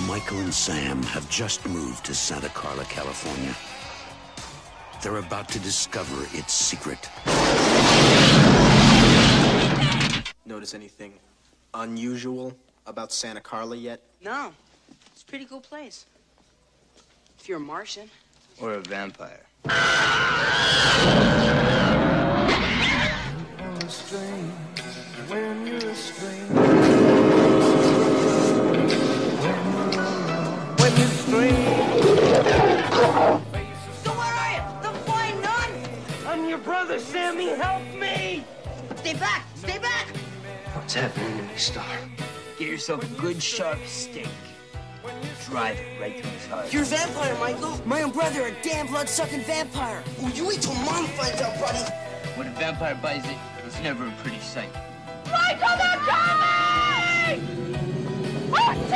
Michael and Sam have just moved to Santa Carla, California. They're about to discover its secret. Notice anything unusual about Santa Carla yet? No. It's a pretty cool place. If you're a Martian. Or a vampire. When you're So where are you? The flying nun? I'm your brother, Sammy. Help me! Stay back! Stay back! What's happening to me, Star? Get yourself a good sharp steak. Drive it right through his heart. You're a vampire, Michael. My own brother, a damn blood-sucking vampire. Oh, you wait till Mom finds out, buddy. When a vampire buys it, it's never a pretty sight. Michael, they're coming! Oh,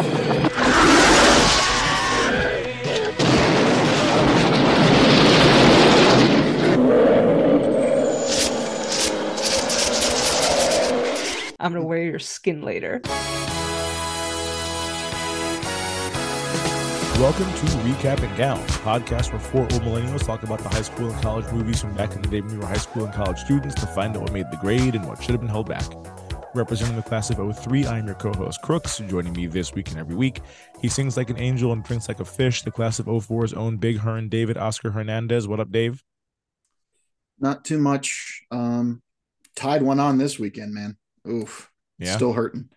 I'm gonna wear your skin later. Welcome to Recap and Gown, a podcast where four old millennials talk about the high school and college movies from back in the day when we were high school and college students to find out what made the grade and what should have been held back. Representing the class of '03, I'm your co-host Crooks. Joining me this week and every week, he sings like an angel and drinks like a fish. The class of '04's own Big Hearn David Oscar Hernandez. What up, Dave? Not too much. Tied one on this weekend, man. Oof. Yeah. Still hurting.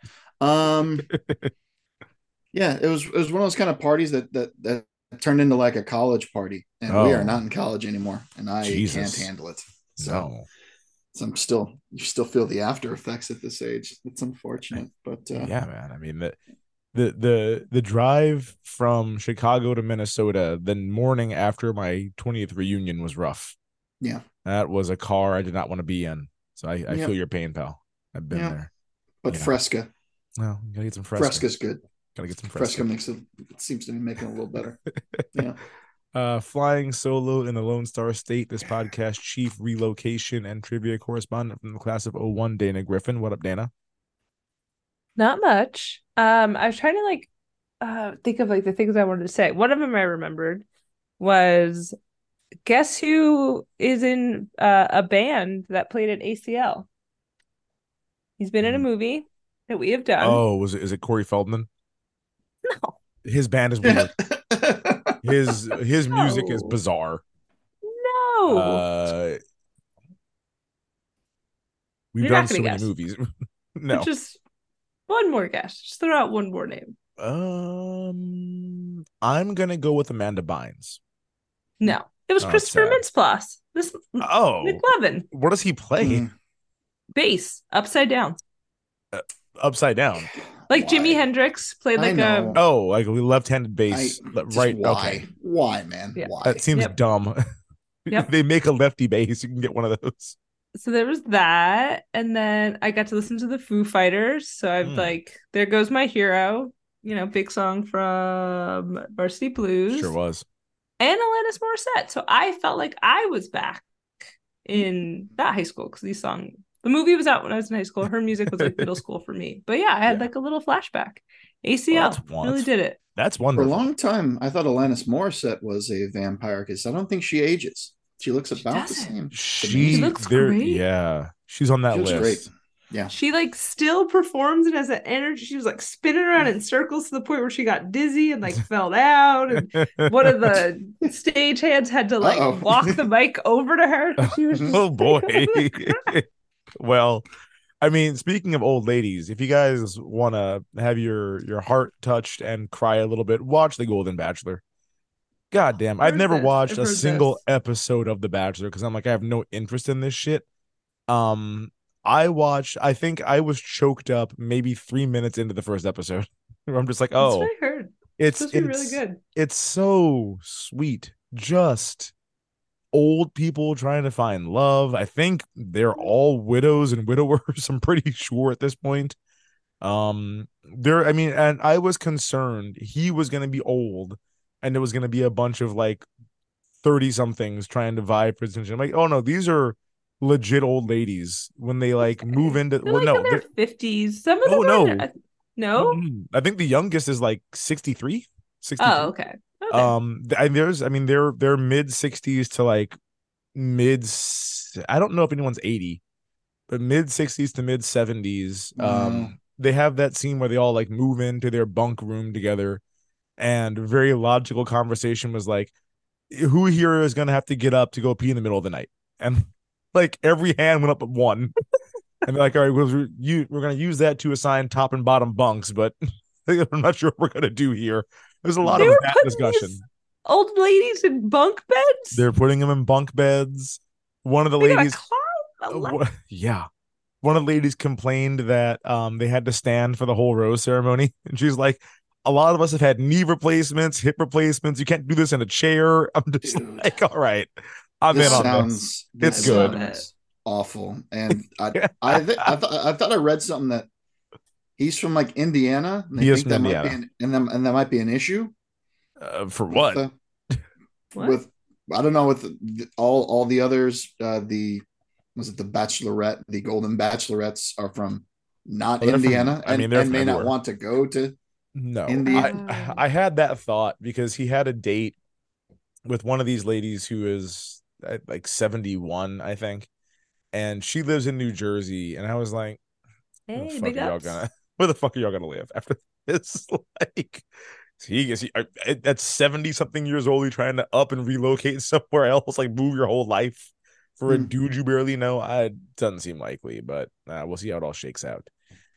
Yeah, it was one of those kind of parties that turned into like a college party, and we are not in college anymore, and I can't handle it. So you still feel the after effects at this age. It's unfortunate, but yeah, man. I mean the drive from Chicago to Minnesota the morning after my 20th reunion was rough. Yeah, that was a car I did not want to be in. So I feel your pain, pal. I've been there. But Fresca. No, you gotta get some Fresca. Fresca's good. Gotta get some Fresca. Fresca seems to be making it a little better. Yeah. Flying solo in the Lone Star State, this podcast chief relocation and trivia correspondent from the class of '01, Dana Griffin. What up, Dana? Not much. I was trying to think of the things I wanted to say. One of them I remembered was, guess who is in a band that played at ACL? He's been in a movie that we have done. Oh, is it Corey Feldman? No. His band is weird. his music is bizarre. No. We've You're done not so gonna many guess. movies. No. Just one more guess. Just throw out one more name. I'm gonna go with Amanda Bynes. No. It was Christopher Mintz-Plasse. McLovin. What does he play? Bass. Upside down. Upside down. Like Jimi Hendrix played like a... Oh, like a left-handed bass. Right. Why? Okay. Why, man? Yeah. Why? That seems dumb. Yep. They make a lefty bass. You can get one of those. So there was that. And then I got to listen to the Foo Fighters. So I've There Goes My Hero. Big song from Varsity Blues. Sure was. And Alanis Morissette. So I felt like I was back in that high school because the movie was out when I was in high school. Her music was like middle school for me. But yeah, I had like a little flashback. ACL really did it. That's For wonderful. a long time, I thought Alanis Morissette was a vampire because I don't think she ages. She looks about the same. She looks great. Yeah, she's on that She looks list. great. Yeah. She still performs and has that energy. She was spinning around in circles to the point where she got dizzy and fell down. And one of the stagehands had to walk the mic over to her. She was just, Oh boy. Well, I mean, speaking of old ladies, if you guys want to have your heart touched and cry a little bit, watch The Golden Bachelor. God damn. I've never watched a single episode of The Bachelor because I have no interest in this shit. I think I was choked up maybe 3 minutes into the first episode. I'm just like, oh, that's what I heard. It's really good. It's so sweet. Just old people trying to find love. I think they're all widows and widowers. I'm pretty sure at this point. And I was concerned he was going to be old and there was going to be a bunch of 30 somethings trying to vie for attention. I'm like, oh no, these are legit old ladies when they move into they're in their 50s. Some of them No? I think the youngest is like 63, 63. Oh, okay. Okay. They're mid 60s to like mid. I don't know if anyone's 80, but mid 60s to mid 70s. They have that scene where they all like move into their bunk room together, and very logical conversation was like, who here is gonna have to get up to go pee in the middle of the night? And like every hand went up but one. And they're like, all right, we're going to use that to assign top and bottom bunks, but I'm not sure what we're going to do here. There's a lot of that discussion. Old ladies in bunk beds? They're putting them in bunk beds. One of the ladies. Yeah. One of the ladies complained that they had to stand for the whole rose ceremony. And she's like, a lot of us have had knee replacements, hip replacements. You can't do this in a chair. I'm just like, all right. I'm in on this. It's good. Awful. And I thought I read something that he's from like Indiana. And he is from Indiana. And that might be an issue. For what? With I don't know, with all the others. Was it the Bachelorette? The Golden Bachelorettes are from not Indiana, and may not want to go to. No, I had that thought because he had a date with one of these ladies who is like 71, I think. And she lives in New Jersey, and I was like, "Hey, where the fuck are y'all gonna live after this?" Like, that's 70-something years old. You're trying to up and relocate somewhere else, like move your whole life for a dude you barely know. It doesn't seem likely, but we'll see how it all shakes out.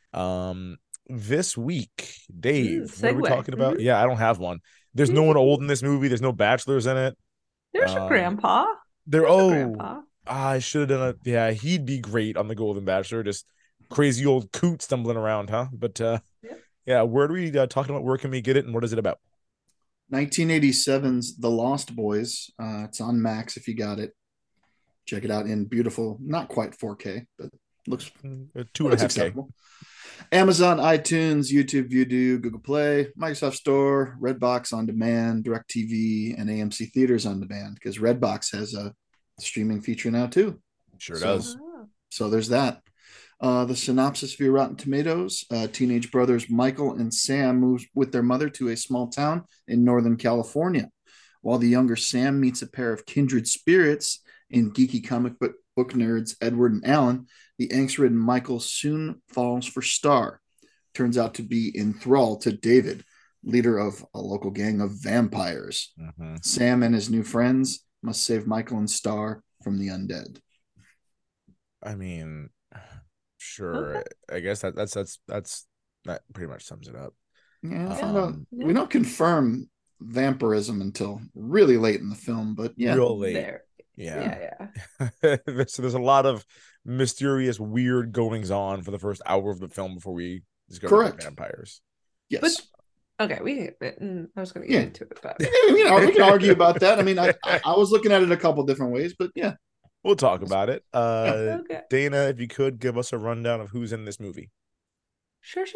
This week, Dave, what are we talking about? Yeah, I don't have one. There's no one old in this movie. There's no bachelors in it. There's a grandpa. Grandpa. I should have done it. Yeah, he'd be great on The Golden Bachelor. Just crazy old coot stumbling around, huh? But yeah, where do we talking about? Where can we get it, and what is it about? 1987's The Lost Boys. It's on Max if you got it. Check it out in beautiful, not quite 4K, but looks 2.5K. Acceptable. Amazon, iTunes, YouTube, Vudu, Google Play, Microsoft Store, Redbox On Demand, DirecTV, and AMC Theaters On Demand, because Redbox has a streaming feature now too. Sure does. So there's that. The synopsis via Rotten Tomatoes: teenage brothers Michael and Sam move with their mother to a small town in Northern California. While the younger Sam meets a pair of kindred spirits in geeky comic book nerds Edward and Alan, the angst-ridden Michael soon falls for Star. Turns out to be enthralled to David, leader of a local gang of vampires. Sam and his new friends must save Michael and Star from the undead. I mean, sure. Okay. I guess that pretty much sums it up. Yeah, we don't confirm vampirism until really late in the film, but yeah, real late. Yeah. So there's a lot of mysterious, weird goings on for the first hour of the film before we discover vampires. Yes. But, okay, I was going to get into it, but we can argue about that. I mean, I was looking at it a couple different ways, but yeah, we'll talk about it. Okay. Dana, if you could give us a rundown of who's in this movie. Sure.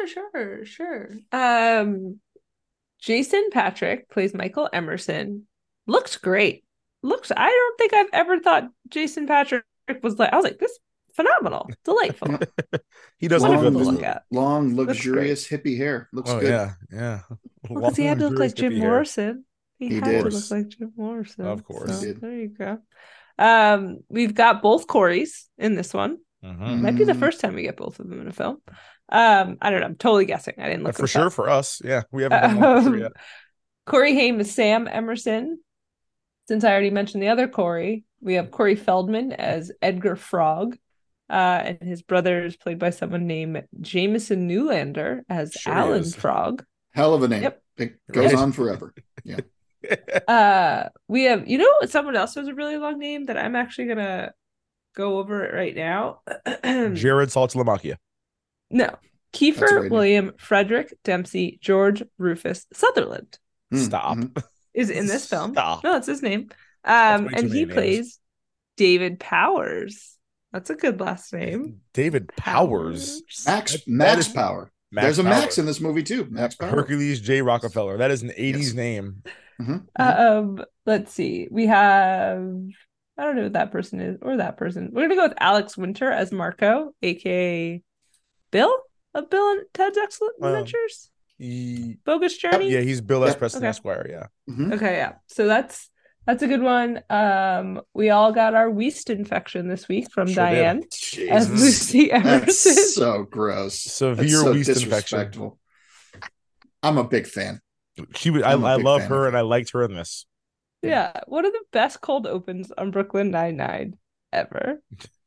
Jason Patric plays Michael Emerson. Looks great. I don't think I've ever thought Jason Patric was like, I was like, this is phenomenal, delightful. He does wonderful to look at. Long, luxurious hippie hair. Looks good. Yeah. Because he had to look like Jim Morrison. He had did. to look like Jim Morrison. Of course. So, there you go. We've got both Corys in this one. Might be the first time we get both of them in a film. I don't know. I'm totally guessing. I didn't look for sure up. For us. Yeah, we haven't done yet. Corey Haim is Sam Emerson. Since I already mentioned the other Corey, we have Corey Feldman as Edgar Frog, and his brother is played by someone named Jameson Newlander as Alan Frog. Hell of a name. Yep. It goes on forever. Yeah. We have, someone else has a really long name that I'm actually gonna go over it right now. Jared Saltalamacchia. No, Kiefer William Frederick Dempsey George Rufus Sutherland. Stop. Is in this film. Stop. No, it's his name. And he plays David Powers. That's a good last name. David Powers. Max Power. There's a Max in this movie too. Max Power. Hercules J. Rockefeller. That is an 80s name. Let's see. We have, I don't know what that person is or that person. We're gonna go with Alex Winter as Marco, aka Bill. of Bill and Ted's Excellent Adventures? Bogus Journey? Yeah, he's Bill S. Preston Esquire, yeah. Mm-hmm. Okay, yeah. So that's a good one. We all got our yeast infection this week from Diane as Lucy Emerson. That's so gross. Severe yeast infection. I'm a big fan. I love her and I liked her in this. Yeah, one of the best cold opens on Brooklyn Nine-Nine ever.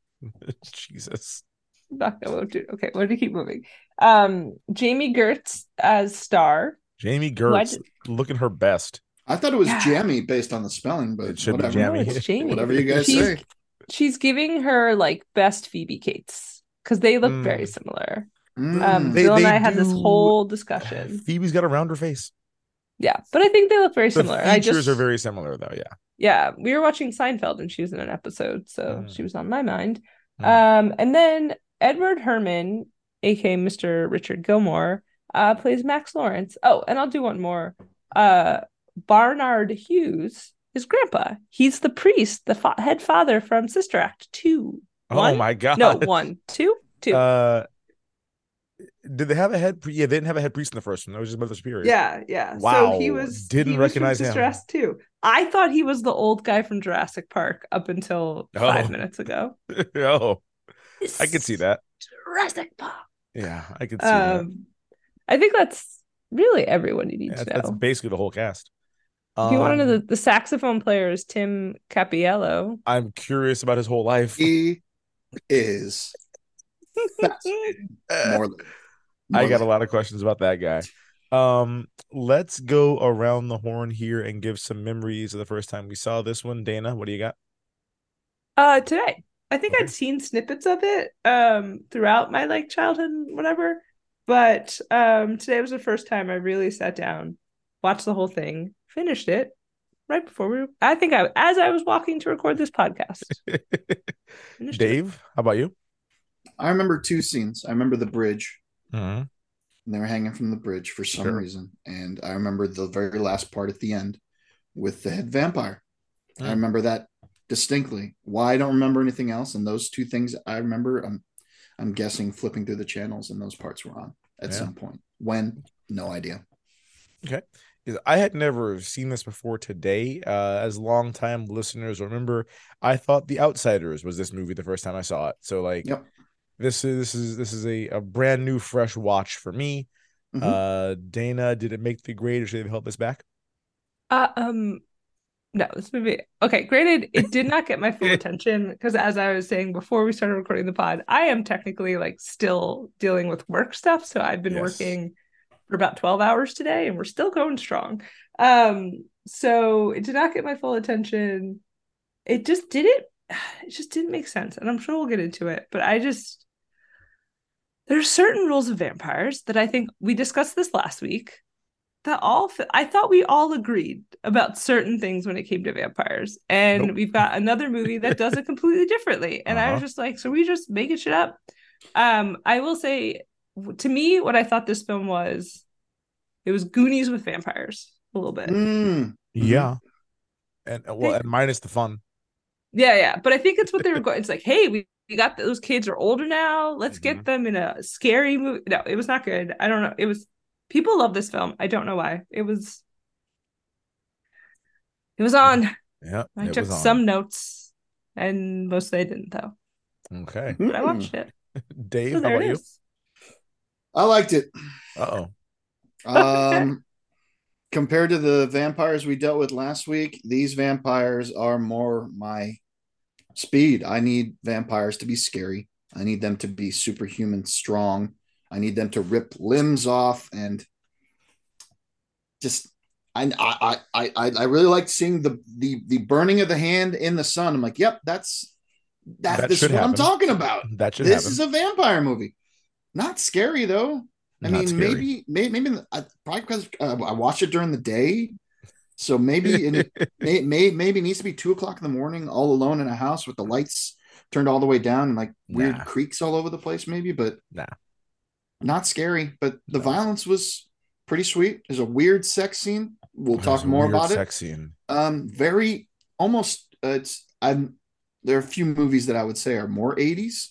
Jesus. Okay, we're gonna keep moving. Jamie Gertz as Star. Jamie Gertz looking her best. I thought it was Jamie based on the spelling, but it should whatever. be Jamie. No, it's Jamie. Whatever you guys say. She's giving her like best Phoebe Cates because they look very similar. Bill and I had this whole discussion. Phoebe's got a rounder face. Yeah, but I think they look very similar. The features are very similar, though. Yeah. Yeah, we were watching Seinfeld and she was in an episode, so she was on my mind. And then Edward Herrmann, aka Mr. Richard Gilmore, plays Max Lawrence. Oh, and I'll do one more. Barnard Hughes, his grandpa. He's the priest, the head father from Sister Act 2. Oh my God! No, 1, 2, 2. Did they have a head? Yeah, they didn't have a head priest in the first one. That was just Mother Superior. Yeah. Wow. So he was didn't recognize him. Sister Act 2. I thought he was the old guy from Jurassic Park up until 5 minutes ago. I could see that. Jurassic Park. Yeah, I could see that. I think that's really everyone you need to know. That's basically the whole cast. If you want to know, the saxophone player is Tim Capiello. I'm curious about his whole life. He is fascinating. I got a lot of questions about that guy. Let's go around the horn here and give some memories of the first time we saw this one. Dana, what do you got? Today. I think I'd seen snippets of it throughout my childhood and whatever. But today was the first time I really sat down, watched the whole thing, finished it right before as I was walking to record this podcast. Dave, how about you? I remember 2 scenes. I remember the bridge. Mm-hmm. And they were hanging from the bridge for some reason. And I remember the very last part at the end with the head vampire. I remember that distinctly. Why I don't remember anything else. And those 2 things I remember, I'm guessing flipping through the channels and those parts were on at some point. When? No idea. Okay. I had never seen this before today. As longtime listeners remember, I thought The Outsiders was this movie the first time I saw it. So this is a brand new fresh watch for me. Dana, did it make the grade or should they help us back? No, this movie. Okay, granted, it did not get my full attention because, as I was saying before we started recording the pod, I am technically still dealing with work stuff. So I've been working for about 12 hours today, and we're still going strong. So it did not get my full attention. It just didn't. It just didn't make sense, and I'm sure we'll get into it. But there's certain rules of vampires that I think we discussed this last week. I thought we all agreed about certain things when it came to vampires, and we've got another movie that does it completely differently. And I was just like, so we just making shit up. I will say, to me, what I thought this film was, it was Goonies with vampires a little bit. Yeah, and minus the fun. Yeah, but I think it's what they were going. It's like, hey, we got those kids are older now. Let's get them in a scary movie. No, it was not good. I don't know. It was. People love this film. I don't know why. It was on. Yeah. I took some notes, and mostly I didn't, though. Okay. But I watched it. Dave, how about you? I liked it. Uh-oh. Compared to the vampires we dealt with last week, these vampires are more my speed. I need vampires to be scary. I need them to be superhuman strong. I need them to rip limbs off, and just I really liked seeing the burning of the hand in the sun. I'm like, yep, this is what I'm talking about. This is a vampire movie. Not scary though. Maybe probably because I watched it during the day, so maybe maybe it needs to be 2:00 in the morning, all alone in a house with the lights turned all the way down and weird creaks all over the place. Maybe, but not scary, but the violence was pretty sweet. There's a weird sex scene. We'll talk more about it. Sex scene. Very almost. There are a few movies that I would say are more 80s,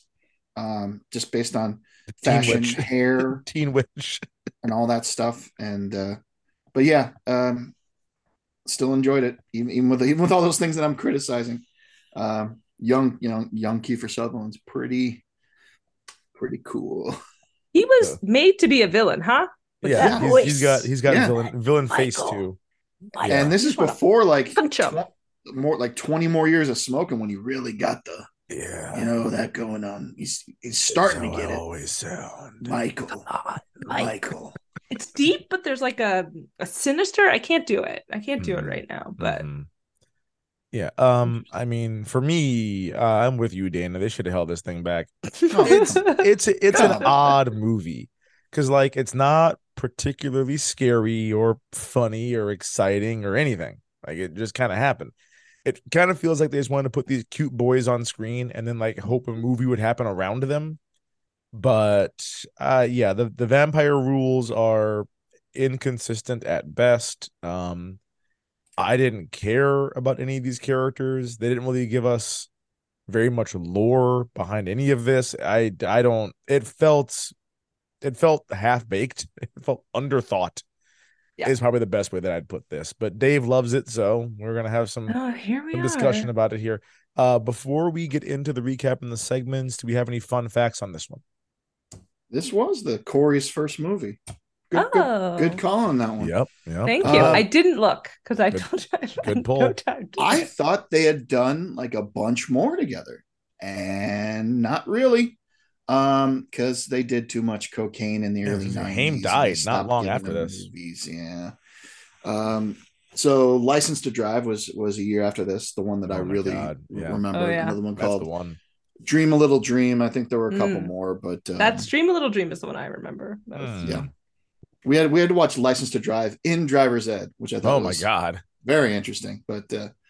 just based on fashion, hair, Teen Witch, and all that stuff. And but yeah, still enjoyed it, even with all those things that I'm criticizing. Young Kiefer Sutherland's pretty cool. He was made to be a villain, huh? With he's got a villain face too. And this is before like more like 20 more years of smoking when he really got the that going on. He's starting to get it. Always sound Michael. It's deep, but there's like a sinister. I can't do it. I can't do it right now. But yeah, I mean, for me, I'm with you, Dana. They should have held this thing back. It's an odd movie because like it's not particularly scary or funny or exciting or anything. Like it just kind of happened. It kind of feels like they just wanted to put these cute boys on screen and then like hope a movie would happen around them. But the vampire rules are inconsistent at best. I didn't care about any of these characters. They didn't really give us very much lore behind any of this. I don't. It felt half baked. It felt underthought. Yeah. Is probably the best way that I'd put this. But Dave loves it, so we're gonna have some discussion about it here. Before we get into the recap and the segments, do we have any fun facts on this one? This was the Corey's first movie. Good call on that one. Yep. Thank you. I didn't look because I told you. Good pull. I thought they had done like a bunch more together, and not really. Because they did too much cocaine in the early 90s. Haim died not long after this. Movies, yeah. So License to Drive was a year after this, the one that I really remember. Oh, yeah. Another one called Dream a Little Dream. I think there were a couple more, but that's Dream a Little Dream is the one I remember. Yeah. We had to watch License to Drive in driver's ed, which I thought was very interesting. But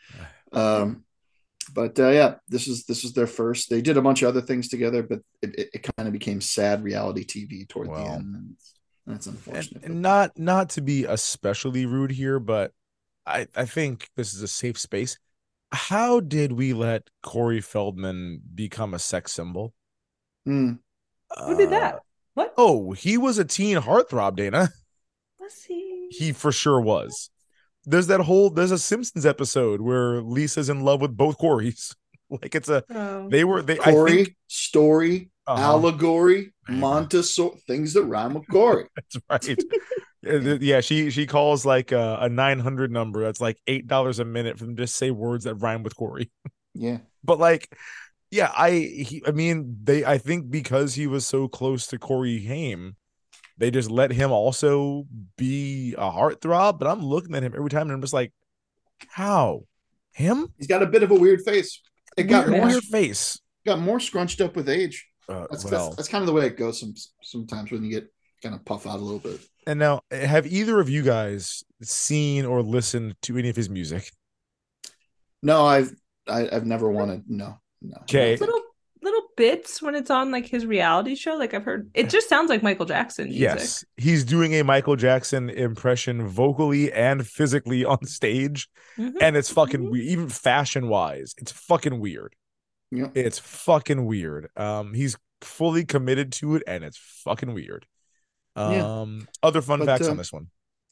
this is their first. They did a bunch of other things together, but it kind of became sad reality TV toward the end. And that's unfortunate. And not to be especially rude here, but I think this is a safe space. How did we let Corey Feldman become a sex symbol? Who did that? What? Oh, he was a teen heartthrob, Dana. Was he? He for sure was. There's a Simpsons episode where Lisa's in love with both Corys. Like it's Corey, story, allegory, Montessori, things that rhyme with Corey. That's right. Yeah, she calls like a 900 number. That's like $8 a minute for them to say words that rhyme with Corey. Yeah. But like, yeah, I think because he was so close to Corey Haim, they just let him also be a heartthrob. But I'm looking at him every time and I'm just like, how? Him? He's got a bit of a weird face. It got weird face. Got more scrunched up with age. That's kind of the way it goes sometimes when you get kind of puff out a little bit. And now, have either of you guys seen or listened to any of his music? No, I've never wanted. No. Okay. Little bits when it's on like his reality show. Like I've heard, it just sounds like Michael Jackson music. Yes, he's doing a Michael Jackson impression vocally and physically on stage, and it's fucking weird. Even fashion wise, it's fucking weird. Yeah, it's fucking weird. He's fully committed to it, and it's fucking weird. Other fun facts on this one.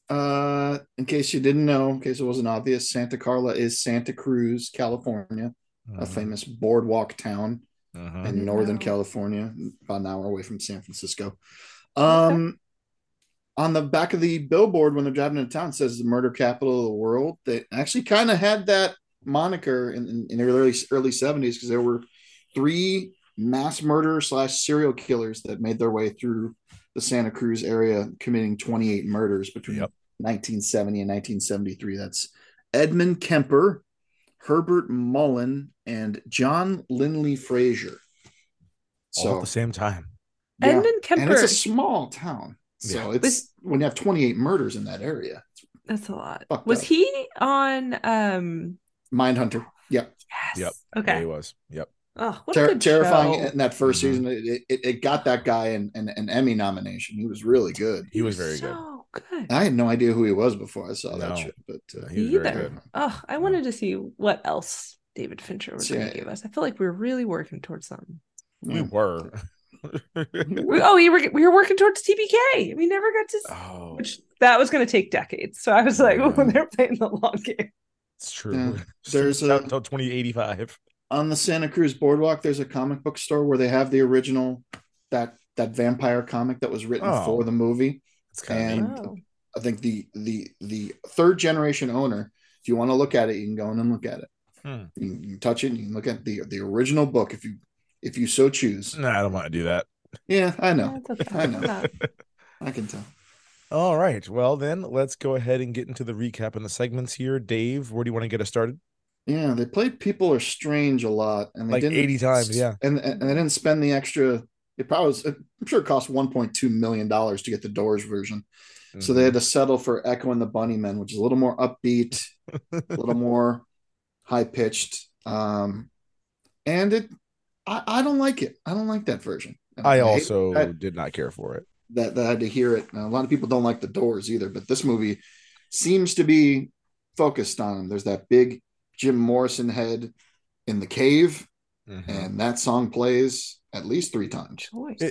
In case you didn't know, in case it wasn't obvious, Santa Carla is Santa Cruz, California, a famous boardwalk town in Northern California, about an hour away from San Francisco. On the back of the billboard when they're driving into town, it says the murder capital of the world. They actually kind of had that moniker in the early 70s because there were 3 mass murder / serial killers that made their way through the Santa Cruz area, committing 28 murders between 1970 and 1973. That's Edmund Kemper, Herbert Mullen, and John Linley Frazier. All at the same time. Yeah. Edmund Kemper. And it's a small town. So it's when you have 28 murders in that area. That's a lot. Was he on Mindhunter? Yep. Yes. Yep. Okay. Yeah, he was. Yep. Oh, what a good terrifying show. In that first season. It got that guy an Emmy nomination. He was really good. He was very good. I had no idea who he was before I saw that shit, but he was very good. Oh, I wanted to see what else David Fincher was going to give us. I feel like we were really working towards something. We were. we were working towards TPK. We never got to, which that was going to take decades. So I was like, they're playing the long game. It's true. Yeah. There's until 2085 on the Santa Cruz Boardwalk. There's a comic book store where they have the original that vampire comic that was written for the movie. It's kind of neat. I think the third generation owner, if you want to look at it, you can go in and look at it. You can touch it. And you can look at the original book if you so choose. No, I don't want to do that. Yeah, I know. I know. I can tell. All right. Well, then let's go ahead and get into the recap and the segments here. Dave, where do you want to get us started? Yeah, they played People Are Strange a lot, and they like 80 times. Yeah, and they didn't spend the extra. It probably was. I'm sure it cost $1.2 million to get the Doors version. So they had to settle for Echo and the Bunnymen, which is a little more upbeat, a little more high pitched. And I don't like it. I don't like that version. I also did not care for it. That I had to hear it. Now, a lot of people don't like the Doors either, but this movie seems to be focused on them. There's that big Jim Morrison head in the cave, and that song plays at least 3 times.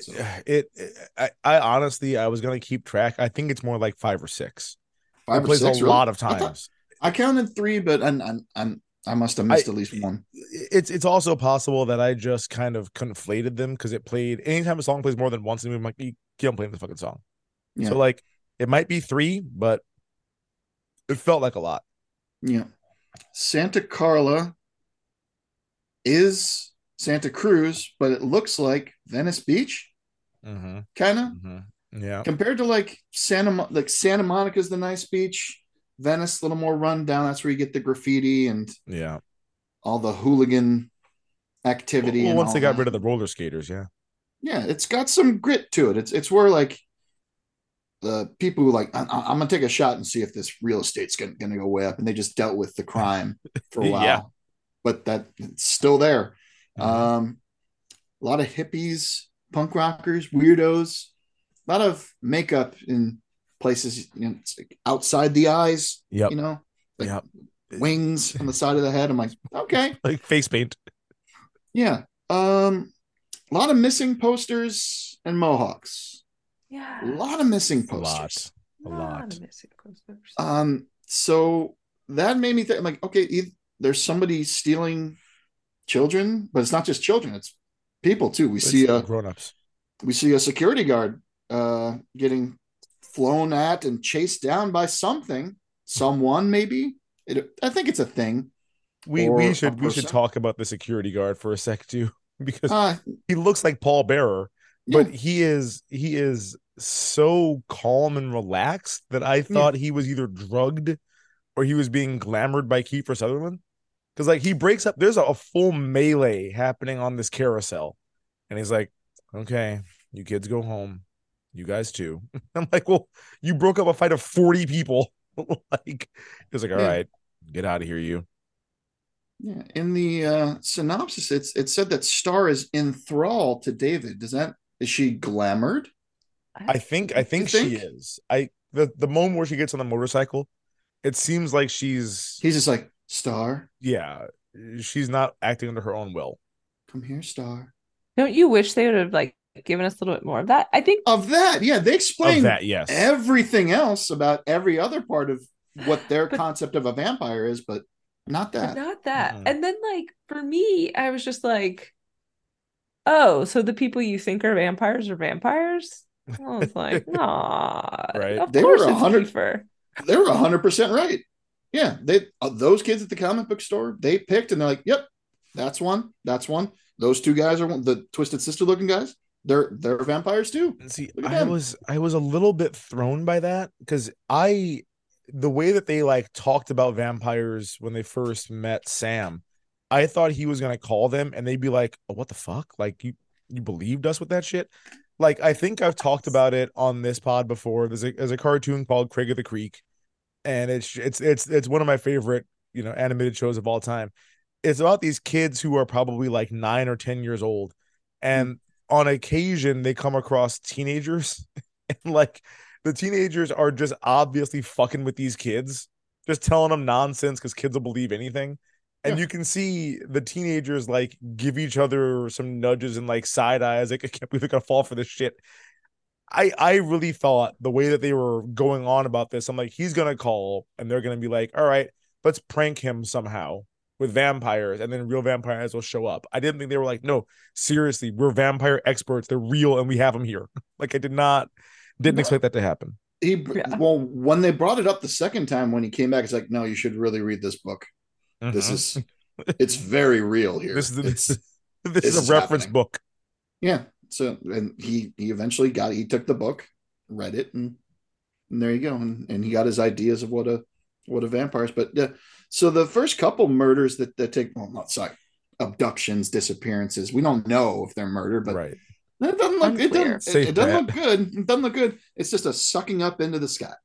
I honestly, I was going to keep track. I think it's more like 5 or 6. It plays a lot of times. I counted 3, but I must have missed at least one. It's also possible that I just kind of conflated them because it played anytime a song plays more than once in the movie, I'm like, you can't play the fucking song. Yeah. So like it might be 3, but it felt like a lot. Yeah. Santa Carla is Santa Cruz, but it looks like Venice Beach. Kind of. Yeah. Compared to like Santa Monica's the nice beach. Venice, a little more run down. That's where you get the graffiti and all the hooligan activity. Well, once they got rid of the roller skaters, yeah, it's got some grit to it. It's where like the people who like I'm gonna take a shot and see if this real estate's gonna go way up, and they just dealt with the crime for a while, but it's still there. A lot of hippies, punk rockers, weirdos, a lot of makeup in places, it's like outside the eyes, wings on the side of the head. I'm like, okay, like face paint. Yeah. A lot of missing posters and mohawks. Yeah, a lot of missing posters. A lot of missing posters. So that made me think, like, okay, there's somebody stealing children, but it's not just children; it's people too. We see grown-ups. We see a security guard getting flown at and chased down by someone maybe. I think it's a thing. We should talk about the security guard for a sec too, because he looks like Paul Bearer, but he is so calm and relaxed that I thought he was either drugged or he was being glamored by Kiefer Sutherland, because like he breaks up. There's a full melee happening on this carousel, and he's like, "Okay, you kids go home. You guys too." I'm like, well, you broke up a fight of 40 people. Like, it was like, all right, get out of here, you. Yeah. In the synopsis, it said that Star is enthralled to David. Is she glamored? I think she is. The moment where she gets on the motorcycle, it seems like he's just like, Star. Yeah, she's not acting under her own will. Come here, Star. Don't you wish they would have like given us a little bit more of that? I think of that. Yeah, they explained that. Yes, everything else about every other part of what their concept of a vampire is, but not that. And then, like, for me, I was just like, oh, so the people you think are vampires are vampires? I was like, nah. Right. Of course it's Kiefer. They were 100% right. Yeah, those kids at the comic book store, they picked, and they're like, yep, that's one. Those 2 guys are the Twisted Sister looking guys. They're vampires too. See, I was a little bit thrown by that, because the way that they like talked about vampires when they first met Sam, I thought he was gonna call them and they'd be like, oh, what the fuck? Like you believed us with that shit? Like, I think I've talked about it on this pod before. There's a cartoon called Craig of the Creek, and it's one of my favorite, animated shows of all time. It's about these kids who are probably like 9 or 10 years old, and on occasion they come across teenagers, and like the teenagers are just obviously fucking with these kids, just telling them nonsense because kids will believe anything. And you can see the teenagers like give each other some nudges and like side eyes, like I can't believe they're gonna fall for this shit. I really thought the way that they were going on about this, I'm like, he's gonna call and they're gonna be like, all right, let's prank him somehow with vampires, and then real vampires will show up. I didn't think they were like, no, seriously, we're vampire experts, they're real, and we have them here. Like I didn't expect that to happen. Well, when they brought it up the second time when he came back, it's like, no, you should really read this book. This it's very real here. This is a reference book. Yeah. So, and he eventually he took the book, read it, and there you go. And he got his ideas of what a vampire is. But so the first couple murders that take, abductions, disappearances, we don't know if they're murder, but right. It doesn't look. It doesn't look good. It doesn't look good. It's just a sucking up into the sky.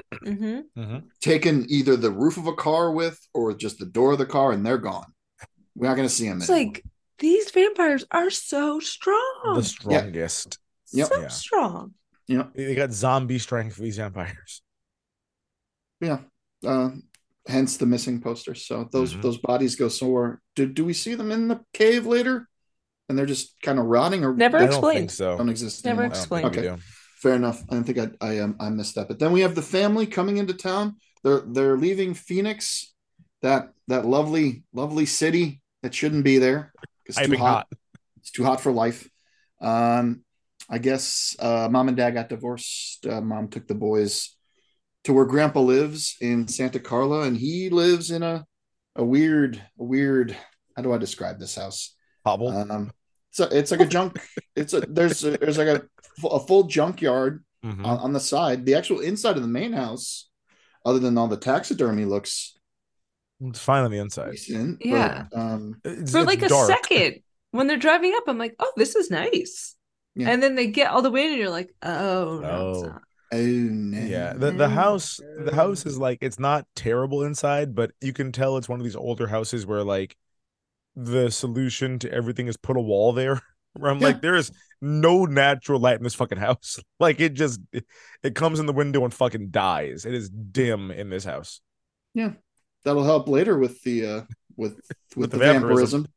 Taking either the roof of a car with, or just the door of the car, and they're gone. We're not going to see them. It's anymore. Like these vampires are so strong. The strongest. So strong. Yeah. They got zombie strength for these vampires. Yeah. Hence the missing posters. So those bodies go somewhere. Do we see them in the cave later? And they're just kind of rotting, or never explained. I don't think so. Don't exist. Never anymore. explained. Okay, fair enough. I don't think I missed that. But then we have the family coming into town. They're leaving Phoenix, that lovely city that shouldn't be there. It's too hot. It's too hot for life. I guess mom and dad got divorced. Mom took the boys to where grandpa lives in Santa Carla, and he lives in a weird. How do I describe this house? Hobble. So it's like a junk. There's like a full junkyard on the side. The actual inside of the main house, other than all the taxidermy, looks it's fine on the inside. Decent, yeah. But, for like a second when they're driving up, I'm like, oh, this is nice. Yeah. And then they get all the way in, and you're like, oh no, it's not. Oh no. Yeah, the house is like, it's not terrible inside, but you can tell it's one of these older houses where like the solution to everything is put a wall there. Where I'm like, there is no natural light in this fucking house. Like it comes in the window and fucking dies. It is dim in this house. Yeah, that'll help later with the with the vampirism.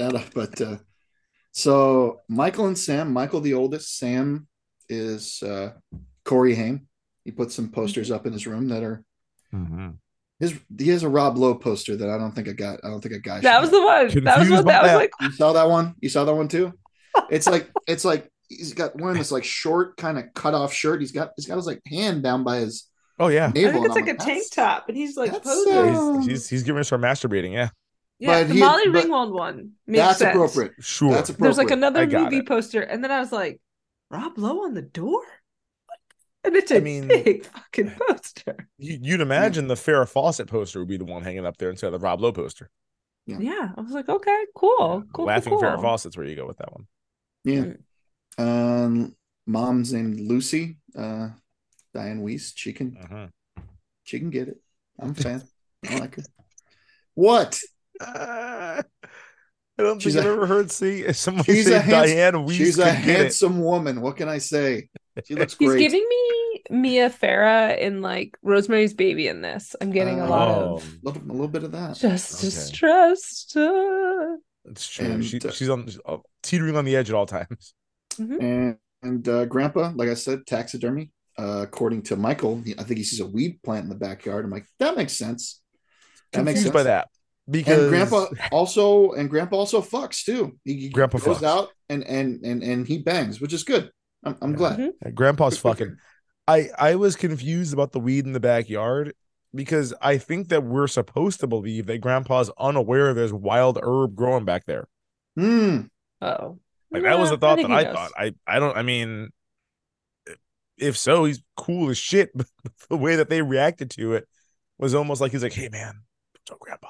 So Michael and Sam. Michael the oldest. Sam is Corey Haim. He put some posters up in his room that are. He has a Rob Lowe poster that I don't think a guy. That was the one. That was what that was like. You saw that one? You saw that one too? It's like he's got wearing this like short kind of cut off shirt. He's got his like hand down by his. Oh yeah. Navel, I think it's like a tank top, and he's like posing. He's giving us for masturbating. Yeah. Yeah, the Molly Ringwald one. That's sense. Appropriate. Sure. That's appropriate. There's like another movie poster, and then I was like, Rob Lowe on the door. And it's a big fucking poster. You'd imagine the Farrah Fawcett poster would be the one hanging up there instead of the Rob Lowe poster. Yeah. I was like, okay, cool. Cool. Laughing cool. Farrah Fawcett's where you go with that one. Yeah. Mom's named Lucy. Diane Wiest. She can get it. I'm a fan. I like her. What? I don't think I've ever heard someone say Diane Wiest. She's a handsome woman. What can I say? She looks great. He's giving me Mia Farrow in like Rosemary's Baby in this. I'm getting a lot of a little bit of that. Just distressed. It's true. And, she's on teetering on the edge at all times. And Grandpa, like I said, taxidermy. According to Michael, I think he sees a weed plant in the backyard. I'm like, that makes sense. That makes sense by that. Because Grandpa also fucks too. He Grandpa goes fucks out and he bangs, which is good. I'm glad. Grandpa's fucking. I was confused about the weed in the backyard because I think that we're supposed to believe that Grandpa's unaware there's wild herb growing back there. Oh, like that was the thought that I thought. I don't. I mean, if so, he's cool as shit. But the way that they reacted to it was almost like he's like, "Hey, man, what's up, Grandpa?"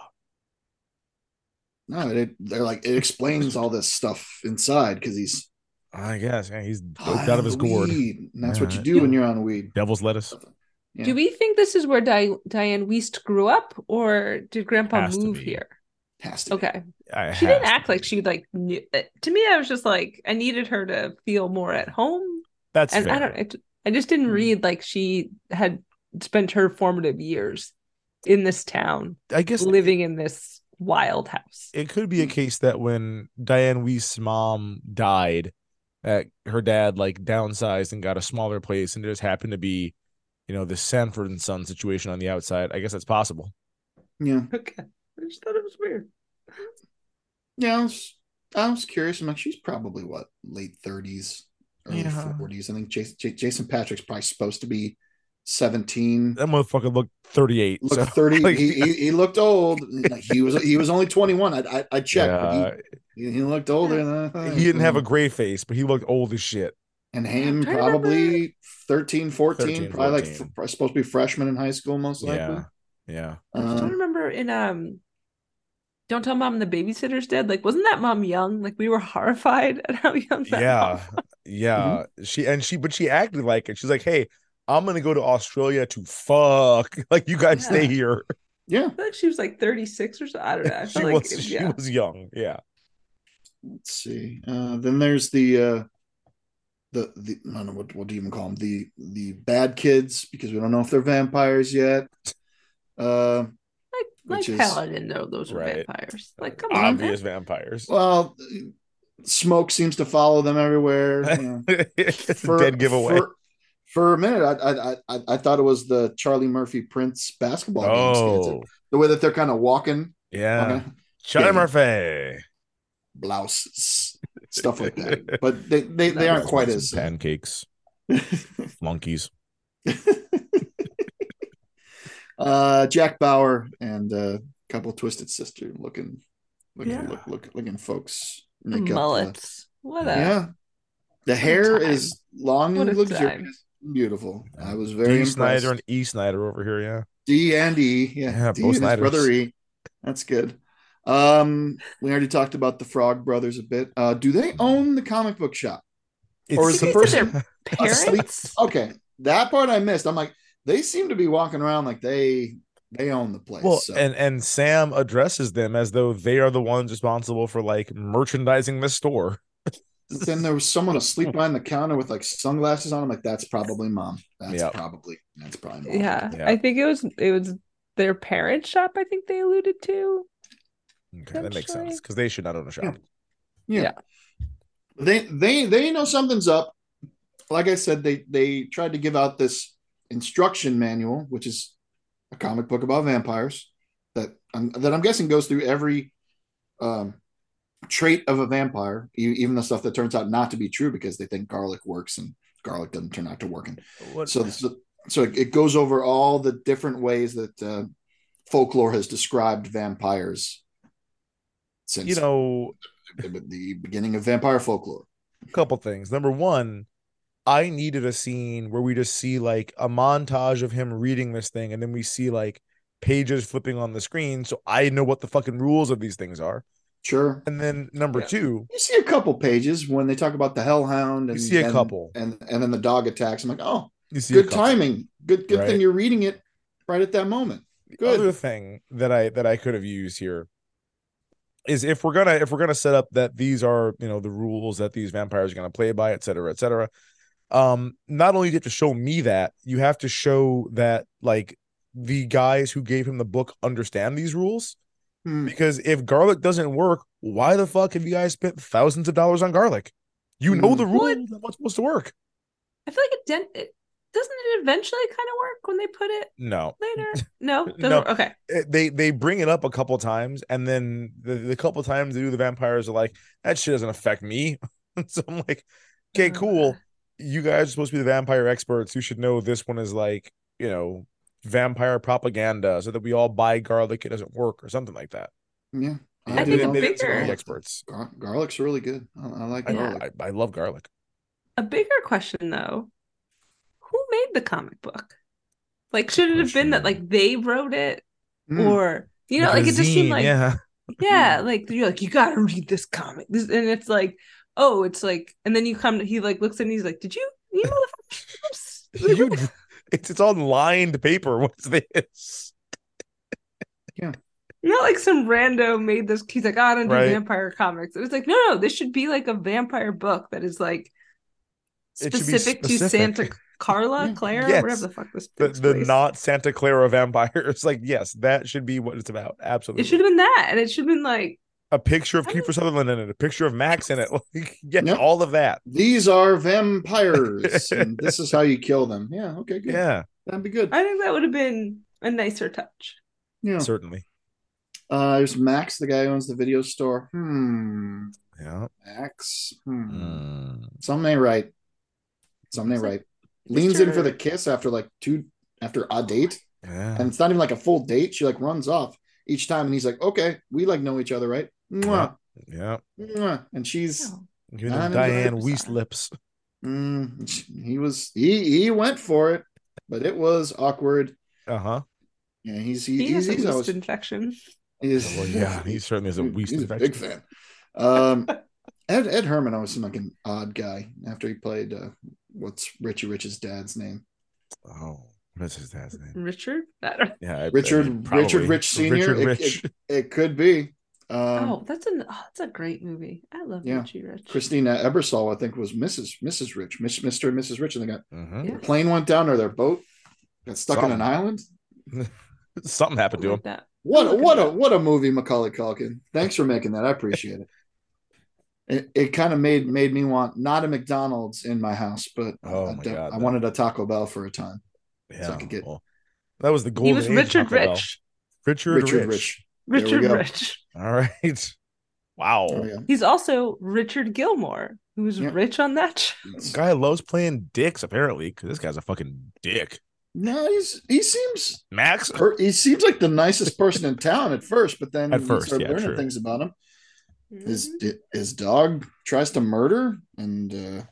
No, they're like, it explains all this stuff inside because he's. I guess he's doped out of his gourd. And that's what you do when you're on weed. Devil's lettuce. Yeah. Do we think this is where Diane Wiest grew up, or did Grandpa move here? Has to. Okay. She didn't act like she like knew. To me, I was just like, I needed her to feel more at home. That's and fair. I just didn't read like she had spent her formative years in this town. I guess living in this wild house. It could be a case that when Diane Weist's mom died, that her dad like downsized and got a smaller place, and there just happened to be, the Sanford and Son situation on the outside. I guess that's possible. Yeah. Okay. I just thought it was weird. Yeah, I was curious. I'm like, she's probably what, late 30s, early 40s. I think Jason Patric's probably supposed to be 17. That motherfucker looked 38. Looked 30. Like, he looked old. He was only 21. I checked. Yeah. He looked older than I thought. He didn't have a gray face, but he looked old as shit. And Haim probably 13, 14, probably 14. Like supposed to be freshman in high school, most likely. Yeah. I don't remember in Don't Tell Mom the Babysitter's Dead. Like, wasn't that mom young? Like, we were horrified at how young that mom was. Yeah. She acted like it. She's like, hey, I'm gonna go to Australia to fuck. Like, you guys stay here. Yeah. I feel like she was like 36 or so. I don't know. She was young. Yeah. Let's see. Then there's the I don't know what do you even call them? The bad kids, because we don't know if they're vampires yet. Like hell, I didn't know those were vampires. Like, come on, obvious vampires. Well, smoke seems to follow them everywhere. It's a dead giveaway. For a minute, I thought it was the Charlie Murphy Prince basketball game. The way that they're kind of walking. Yeah. Charlie Murphy. Blouses. Stuff like that. But they aren't quite as pancakes. Flunkies. Jack Bauer and a couple Twisted Sister looking folks. Mullets. The hair is long and luxurious. Beautiful. I was very impressed. Snyder and E. Snyder over here, yeah. D and E. Yeah, D and his brother E. That's good. We already talked about the Frog Brothers a bit. Do they own the comic book shop? Or is the person their parents? Okay, that part I missed. I'm like, they seem to be walking around like they own the place. Well, and Sam addresses them as though they are the ones responsible for like merchandising the store. Then there was someone asleep behind the counter with like sunglasses on. I'm like, that's probably mom. That's probably mom. Yeah. I think it was their parents' shop. I think they alluded to. Okay, that makes sense because they should not own a shop. Yeah. They know something's up. Like I said, they tried to give out this instruction manual, which is a comic book about vampires that I'm guessing goes through every trait of a vampire, even the stuff that turns out not to be true because they think garlic works and garlic doesn't turn out to work. So it goes over all the different ways that folklore has described vampires since the beginning of vampire folklore. A couple things. Number one, I needed a scene where we just see like a montage of him reading this thing, and then we see like pages flipping on the screen, so I know what the fucking rules of these things are. Sure. And then number two, you see a couple pages when they talk about the Hellhound, and you see a couple, and then the dog attacks. I'm like, oh, you see good timing, good right? thing you're reading it right at that moment. Good. The other thing that I could have used here is if we're gonna set up that these are the rules that these vampires are gonna play by, et cetera, et cetera. Not only do you have to show me that, you have to show that like the guys who gave him the book understand these rules. Because if garlic doesn't work, why the fuck have you guys spent thousands of dollars on garlic? You know the rules that what's supposed to work. I feel like it doesn't it eventually kind of work when they put it later? No, doesn't work. Okay. They bring it up a couple times, and then the couple times they do, the vampires are like, that shit doesn't affect me. So I'm like, okay, cool. You guys are supposed to be the vampire experts. You should know this one is like, vampire propaganda, so that we all buy garlic. It doesn't work or something like that. Yeah. I think bigger experts. Garlic's really good. I like garlic. I love garlic. A bigger question though, who made the comic book? Like, should it have been that like they wrote it, or like it just seemed like like you're like, you gotta read this comic, and it's like, oh, it's like, and then he like looks and he's like, did you motherfucker? It's on lined paper. What's this? Yeah. Not like some rando made this. He's like, I don't do vampire comics. It was like, no, this should be like a vampire book that is like specific to Santa Carla, Clara, yes. whatever the fuck this the not Santa Clara vampires. Like, yes, that should be what it's about. Absolutely. It should have been that, and it should have been like a picture of Kiefer Sutherland in it, a picture of Max in it. Like, yeah, all of that. These are vampires, and this is how you kill them. Yeah, okay, good. Yeah, that'd be good. I think that would have been a nicer touch. Yeah, certainly. There's Max, the guy who owns the video store. Yeah, Max. Something ain't right. Something ain't right. Leans in for the kiss after a date, and it's not even like a full date. She like runs off each time, and he's like, "Okay, we like know each other, right?" Mwah. Yeah. Mwah. And she's giving them Diane Weiss lips. He went for it, but it was awkward. Yeah, he's a Weiss infection. He certainly is a Weiss infection. Big fan. Ed Herman always seemed like an odd guy after he played what's Richie Rich's dad's name? Oh, what's his dad's name? Richard? Richard Rich Sr. Richard Rich. It could be. That's a great movie. I love Richie Rich. Christina Ebersol, I think, was Mrs. Rich, Mr. and Mrs. Rich, and they got the plane went down, or their boat got stuck on an island. Something happened to him. What a movie, Macaulay Culkin. Thanks for making that. I appreciate it. It kind of made me want not a McDonald's in my house, but I wanted a Taco Bell for a time. Yeah, so I could get. That was the golden. He was Richard Rich. Richard Rich. All right. Wow. Oh, yeah. He's also Richard Gilmore, who's rich on that show. This guy loves playing dicks, apparently, because this guy's a fucking dick. No, he seems Max. He seems like the nicest person in town at first, but then you start learning things about him. His dog tries to murder, and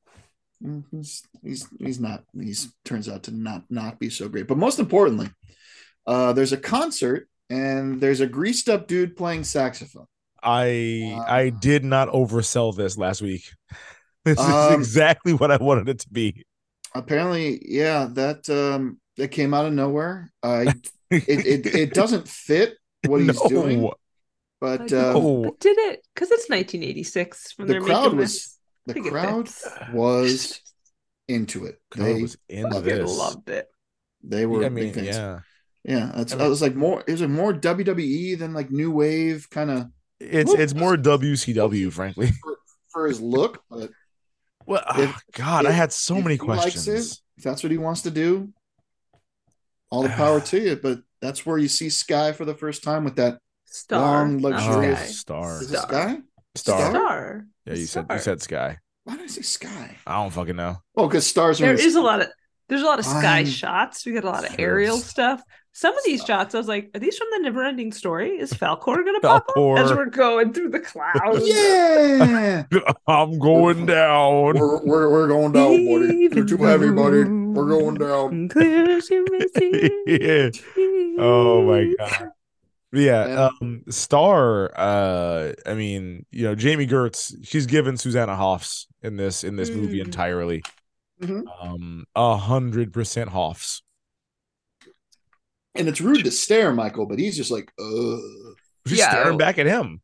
he's not. He's turns out to not be so great. But most importantly, there's a concert and there's a greased up dude playing saxophone. I did not oversell this last week. This is exactly what I wanted it to be. Apparently, that came out of nowhere. It doesn't fit what he's doing. But did it because it's 1986 when the crowd was into it. They loved it. They were big fans. Yeah. I was like more. It was like more WWE than like new wave kind of. It's more WCW, frankly, for his look. But I had so many questions. If that's what he wants to do, all the power to you. But that's where you see Sky for the first time with that. Long, luxurious Star. Is it Sky? Star. Yeah, you said Sky. Why did I say Sky? I don't fucking know. Oh, because stars. There's a lot of Sky shots. We got a lot of aerial stuff. Some of these shots, I was like, are these from the Neverending Story? Is Falcor gonna pop up as we're going through the clouds? Yeah, I'm going down. We're going down, buddy. You're too heavy, buddy. We're going down. Yeah. Oh my god. Yeah, Star. I mean, Jamie Gertz. She's given Susanna Hoffs in this movie entirely. 100% Hoffs. And it's rude to stare, Michael, but he's just like, she's staring back at him.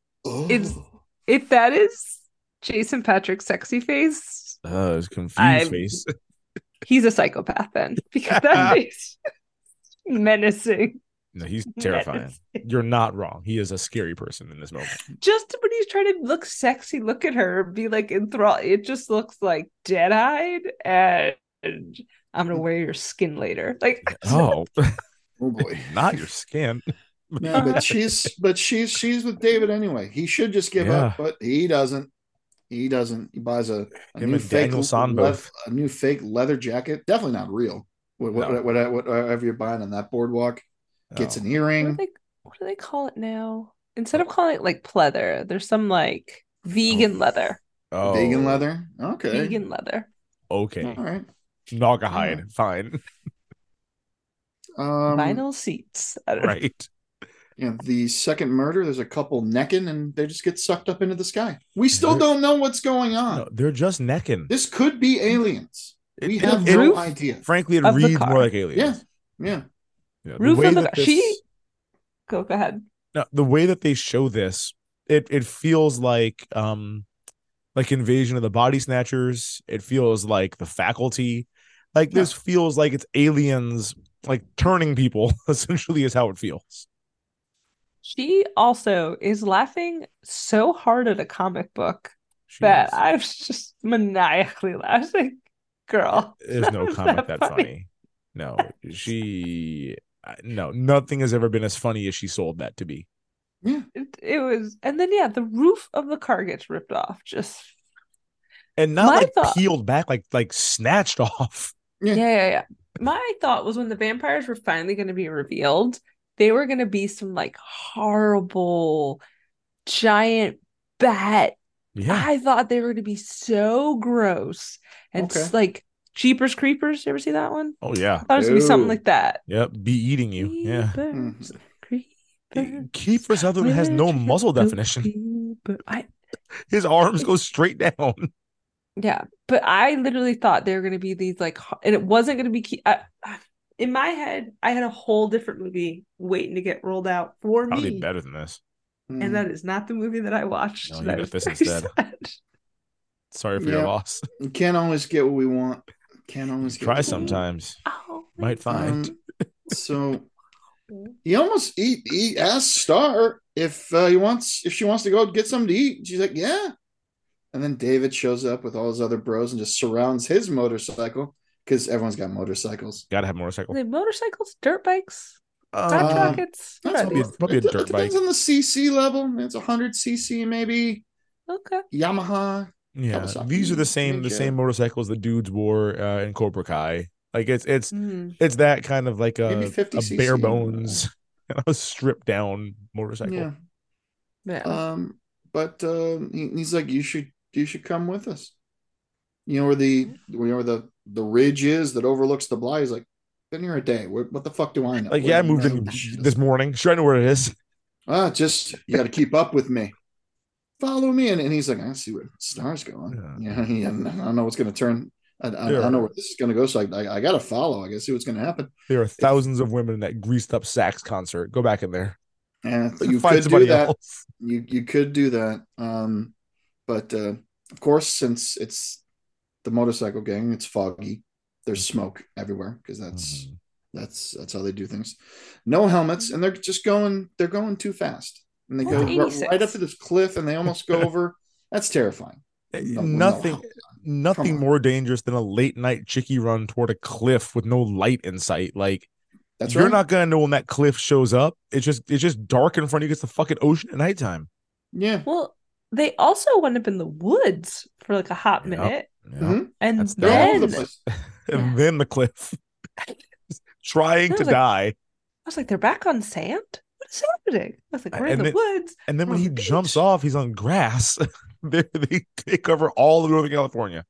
If that is Jason Patric's sexy face, his confused face. He's a psychopath then, because that face menacing. No, he's terrifying. You're not wrong. He is a scary person in this moment. Just when he's trying to look sexy, look at her, be like enthralled. It just looks like dead-eyed, and I'm gonna wear your skin later. Like, oh boy, not your skin. Yeah, but she's with David anyway. He should just give up, but he doesn't. He buys a new fake leather jacket. Definitely not real. Whatever you're buying on that boardwalk. Gets an earring. What do they call it now? Instead of calling it like pleather, there's some like vegan leather. Oh, vegan leather. Okay. Vegan leather. Okay. All right. Naugahyde. Fine. Vinyl seats. Right. The second murder, there's a couple necking and they just get sucked up into the sky. We still don't know what's going on. No, they're just necking. This could be aliens. We have no idea. Frankly, it reads more like aliens. Yeah. Roof of the car. Go ahead. No, the way that they show this, it feels like like Invasion of the Body Snatchers. It feels like The Faculty. Like this feels like it's aliens like turning people, essentially, is how it feels. She also is laughing so hard at a comic book that I was just maniacally laughing. Girl, there's no comic that funny. No, nothing has ever been as funny as she sold that to be. Yeah, it was, and then the roof of the car gets ripped off, and not peeled back, like snatched off. Yeah. My thought was when the vampires were finally going to be revealed, they were going to be some like horrible giant bat. Yeah, I thought they were going to be so gross and like Jeepers Creepers. You ever see that one? Oh yeah, I thought it was going to be something like that. Yep, be eating you. Creepers, Kiefer Sutherland has no muscle definition. His arms go straight down. Yeah, but I literally thought they were going to be these like, and it wasn't going to be. In my head, I had a whole different movie waiting to get rolled out for me. Probably better than this. And that is not the movie that I watched. No, you got this instead. Sorry for your loss. You can't always get what we want. Can't always get. Try sometimes. Might find. So he asked Star if she wants to go get something to eat. She's like, yeah. And then David shows up with all his other bros and just surrounds his motorcycle because everyone's got motorcycles. Gotta have motorcycles. Are they motorcycles, dirt bikes, rockets? Probably a dirt bike. Depends on the CC level. It's 100 CC maybe. Okay. Yamaha. Yeah, these are the same motorcycles the dudes wore in Cobra Kai. Like it's that kind of like a bare bones, a stripped down motorcycle. Yeah. But he's like, you should come with us. You know where the ridge is that overlooks the Bly. He's like, been here a day. What the fuck do I know? Like, I moved in this morning. Sure, I know where it is. Just you got to keep up with me. Follow me, and he's like, I see where Star's going. Yeah, I don't know what's going to turn. I don't know where this is going to go. So I got to follow. I got to see what's going to happen. There are thousands of women in that greased up sax concert. Go back in there. And you could do that. You could do that. But of course, since it's the motorcycle gang, it's foggy. There's smoke everywhere because that's how they do things. No helmets, and they're just going. They're going too fast, and they go right up to this cliff, and they almost go over. That's terrifying. Nothing more dangerous than a late night chickie run toward a cliff with no light in sight. Like, you're not gonna know when that cliff shows up. It's just dark in front of you. It's the fucking ocean at nighttime. Yeah. Well, they also went up in the woods for like a hot minute, and then the cliff, trying to die. I was like, they're back on sand. What is happening? I was like, we're in the woods. And then when he jumps off, he's on grass. they cover all of Northern California.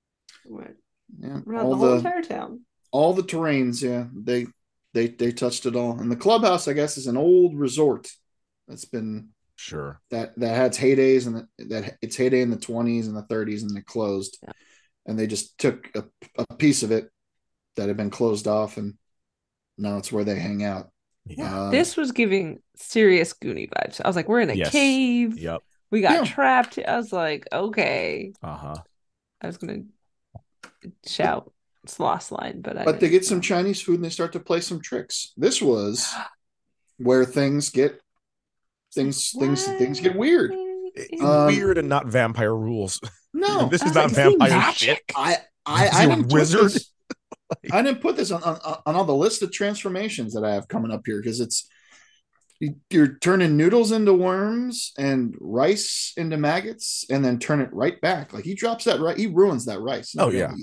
Yeah, around the whole entire town. All the terrains, they touched it all. And the clubhouse, I guess, is an old resort that's been that had its heydays, and that its heyday in the 20s and the 30s, and it closed. Yeah. And they just took a piece of it that had been closed off, and now it's where they hang out. Yeah. This was giving serious Goonie vibes. I was like, we're in a cave. Yep. We got trapped. I was like, okay. I was gonna shout Sloss line, but they get some Chinese food and they start to play some tricks. This was where things get weird. Weird and not vampire rules. No, this is not vampire shit. I didn't wizard. I didn't put this on all the list of transformations that I have coming up here because it's you're turning noodles into worms and rice into maggots, and then turn it right back. Like he drops that right, he ruins that rice. Oh yeah.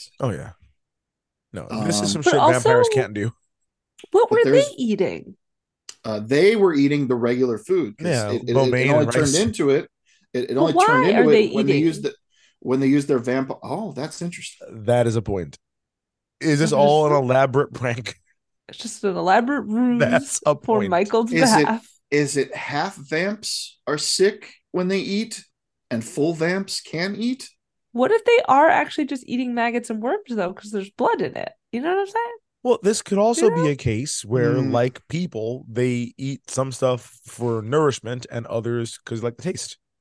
No, this is some shit vampires can't do. What were they eating? They were eating the regular food. It only turned into it. It only turned into it when they used their vampire. Oh, that's interesting. That is a point. Is this all an elaborate prank? It's just an elaborate ruse. That's a point. For Michael's behalf. Is it half vamps are sick when they eat, and full vamps can eat? What if they are actually just eating maggots and worms though, because there's blood in it? You know what I'm saying? Well, this could also be a case where, like people, they eat some stuff for nourishment and others because like the taste.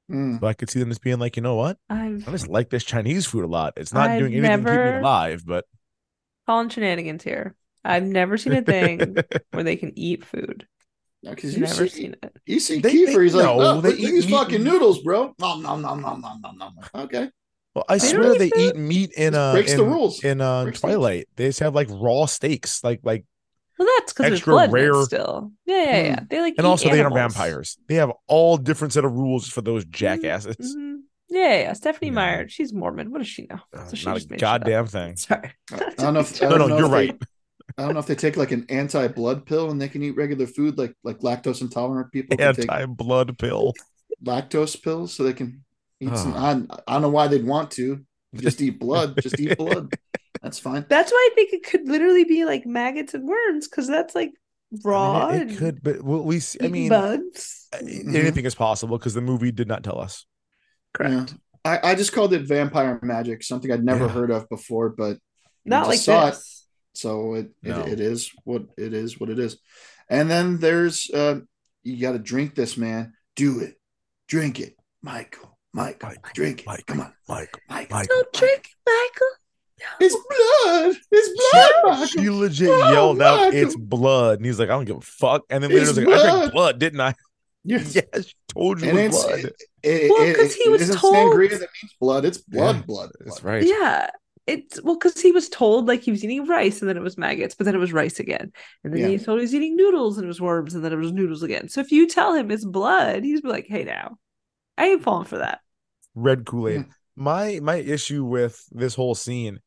So I could see them just being like, you know what? I just like this Chinese food a lot. It's not doing anything to keep me alive, but calling shenanigans here. I've never seen a thing where they can eat food. Because you've never seen it. You see Kiefer, he's like, oh, they eat these fucking noodles, bro. Nom, nom, nom, nom, nom, nom, nom. Okay. Well, I swear they eat meat in breaks the rules. In Twilight. They just have like raw steaks, like well, that's because there's blood rare still. Yeah. They like, and also animals. They are vampires. They have all different set of rules for those jackasses. Yeah. Stephenie Meyer, she's Mormon. What does she know? So not a goddamn thing. Sorry. I don't know. No, you're right. I don't know if they take like an anti-blood pill and they can eat regular food, like lactose intolerant people. Anti-blood pill, lactose pills, so they can eat some. I don't know why they'd want to just eat blood. Just eat blood. That's fine. That's why I think it could literally be like maggots and worms, because that's like raw. It could, but we. I mean, bugs. Anything is possible because the movie did not tell us. Correct. Yeah. I just called it vampire magic, something I'd never heard of before, but not like this. So it is what it is. And then there's you got to drink this, man. Do it. Drink it. Michael, drink it. Come on. Michael. Don't drink it, Michael. It's blood. It's blood, Michael. She legit yelled out, it's blood. And he's like, I don't give a fuck. And then later he was like, I drank blood, didn't I? Yes. Yes, told you it was blood. Because he was told sangria that means blood. It's blood. That's right. Yeah. It's because he was told like he was eating rice and then it was maggots, but then it was rice again. And then he told he was eating noodles and it was worms and then it was noodles again. So if you tell him it's blood, he's like, hey, now I ain't falling for that. Red Kool-Aid. My issue with this whole scene,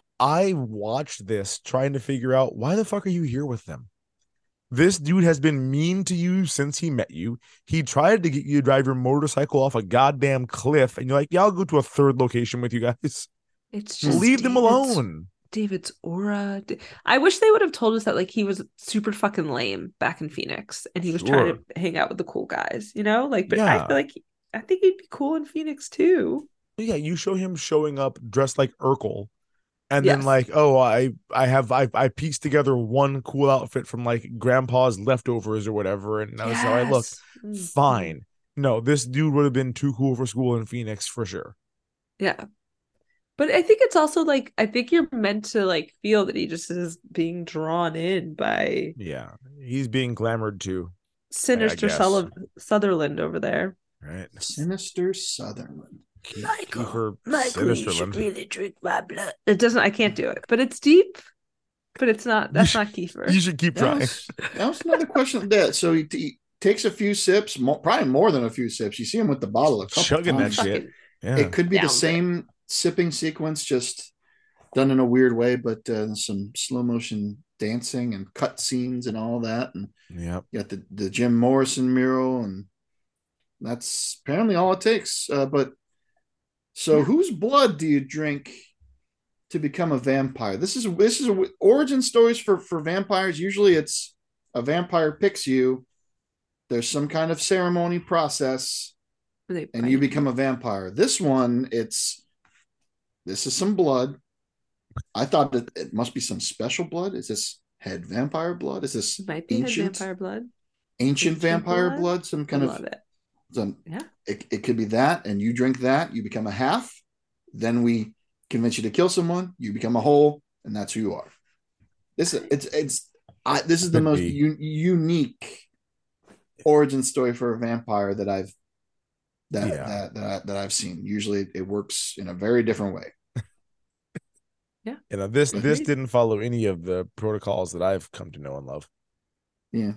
I watched this trying to figure out why the fuck are you here with them? This dude has been mean to you since he met you. He tried to get you to drive your motorcycle off a goddamn cliff. And you're like, yeah, I'll go to a third location with you guys. It's just leave them alone. David's aura. I wish they would have told us that like he was super fucking lame back in Phoenix and he was trying to hang out with the cool guys, you know? Like, but I feel like I think he'd be cool in Phoenix too. Yeah, you show him showing up dressed like Urkel, and then like, oh, I pieced together one cool outfit from like grandpa's leftovers or whatever, and that was how I look. Fine. No, this dude would have been too cool for school in Phoenix for sure. Yeah. But I think it's also like, I think you're meant to like feel that he just is being drawn in by. Yeah, he's being glamored too. Sinister Sutherland over there. Right. Sinister Sutherland. Michael, you should really drink my blood. It doesn't, I can't do it, but it's deep, but it's not, that's not Kiefer. You should keep trying. That was another question. So he takes a few sips, probably more than a few sips. You see him with the bottle a couple chugging times. That shit. Yeah. It could be the same sipping sequence, just done in a weird way, but some slow motion dancing and cut scenes and all that. And you got the Jim Morrison mural, and that's apparently all it takes. So whose blood do you drink to become a vampire? This is origin stories for vampires. Usually it's a vampire picks you. There's some kind of ceremony process and you become a vampire. This one, this is some blood. I thought that it must be some special blood. Is this head vampire blood? Is this might be head vampire blood? Ancient vampire blood? Some kind of it could be that, and you drink that, you become a half. Then we convince you to kill someone, you become a whole, and that's who you are. This is the most unique origin story for a vampire that I've seen. Usually, it works in a very different way. Yeah, this didn't follow any of the protocols that I've come to know and love. Yeah.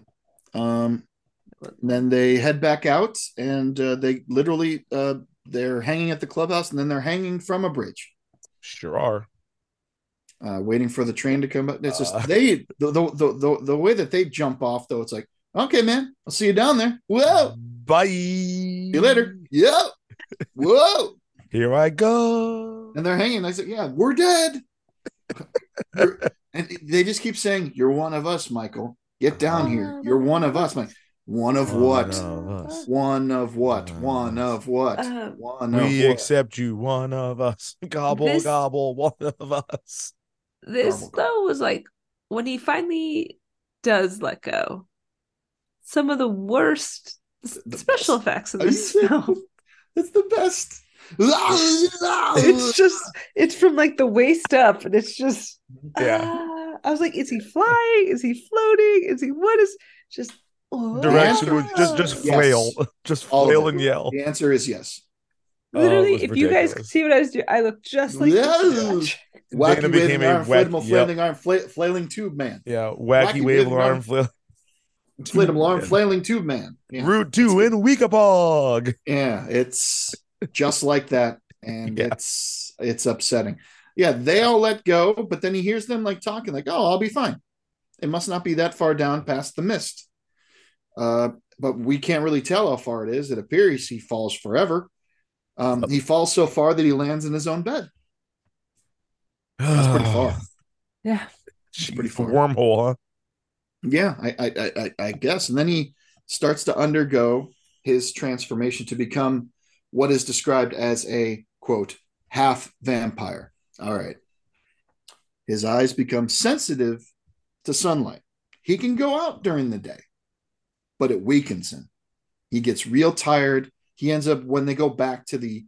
Then they head back out, and they literally they're hanging at the clubhouse, and then they're hanging from a bridge. Sure are. Waiting for the train to come up. It's just the way that they jump off, though. It's like, okay, man, I'll see you down there. Whoa, bye. See you later. Yep. Whoa. Here I go. And they're hanging. I said, yeah, we're dead. And they just keep saying, "You're one of us, Michael. Get down here. You're one of us." I'm like, one of what? One of what? One of what? We accept you. One of us. Gobble, gobble. One of us. This, though, was like when he finally does let go, some of the worst special effects in this film. It's the best. It's from like the waist up, and it's just I was like, is he flying? Is he floating? Is he what is just direction would just flail. Yes. Just flail and yell. The answer is yes. Literally, if you guys could see what I was doing, I look just like Wacky waving arm, inflatable arm, flailing tube man. Yeah, wacky waving arm, inflatable arm, flailing tube man. Yeah. Route 2 in Weekapog. Yeah, it's just like that, and it's upsetting. Yeah, they all let go, but then he hears them like talking, like, "Oh, I'll be fine. It must not be that far down past the mist." But we can't really tell how far it is. It appears he falls forever. He falls so far that he lands in his own bed. That's pretty far. Yeah, it's pretty far. Wormhole, huh? Yeah, I guess. And then he starts to undergo his transformation to become what is described as a, quote, half vampire. All right. His eyes become sensitive to sunlight. He can go out during the day, but it weakens him. He gets real tired. He ends up, when they go back to the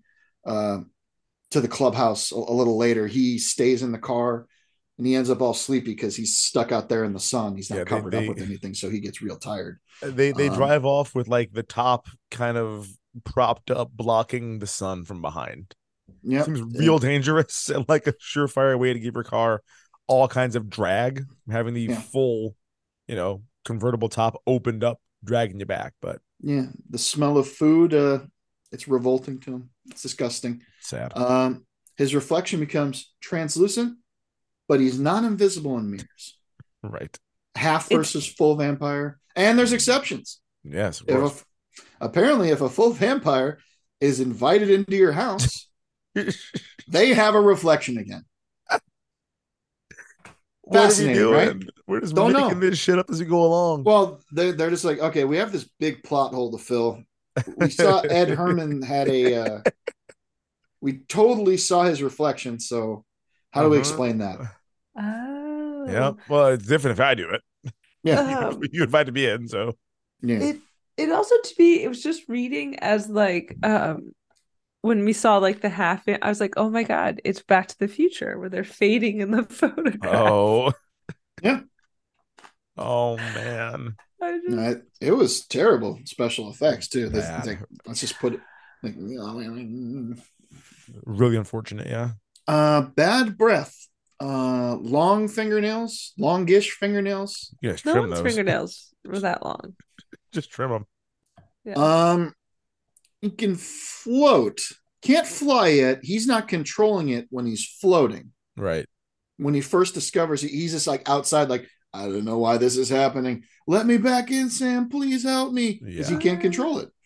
clubhouse a little later, he stays in the car and he ends up all sleepy because he's stuck out there in the sun. He's not covered up with anything, so he gets real tired. They drive off with like the top kind of propped up, blocking the sun from behind. Yeah, seems real dangerous and like a surefire way to give your car all kinds of drag, having the full, convertible top opened up, dragging you back. But yeah, the smell of food, it's revolting to him. It's disgusting. Sad. His reflection becomes translucent, but he's not invisible in mirrors. Right. Half versus full vampire. And there's exceptions. Yes, of course. Apparently, if a full vampire is invited into your house, they have a reflection again. What are we doing? Right? We're just making this shit up as we go along. Well, they're just like, okay, we have this big plot hole to fill. We saw Ed Herman had we totally saw his reflection. So how do we explain that? Oh. Yeah. Well, it's different if I do it. Yeah. You invited me in, so. Yeah. It also, to me, it was just reading as like, when we saw like the half, I was like, oh my God, it's Back to the Future where they're fading in the photograph. Oh. Yeah. Oh, man. It was terrible special effects, too. Let's just put it. Really unfortunate, yeah. Bad breath. Long fingernails, longish fingernails. Yes, no trim one's those. fingernails were that long. Just trim them. Yeah. He can float. Can't fly yet. He's not controlling it when he's floating. Right. When he first discovers it, he's just like outside, like, I don't know why this is happening. Let me back in, Sam. Please help me. Because he can't control it.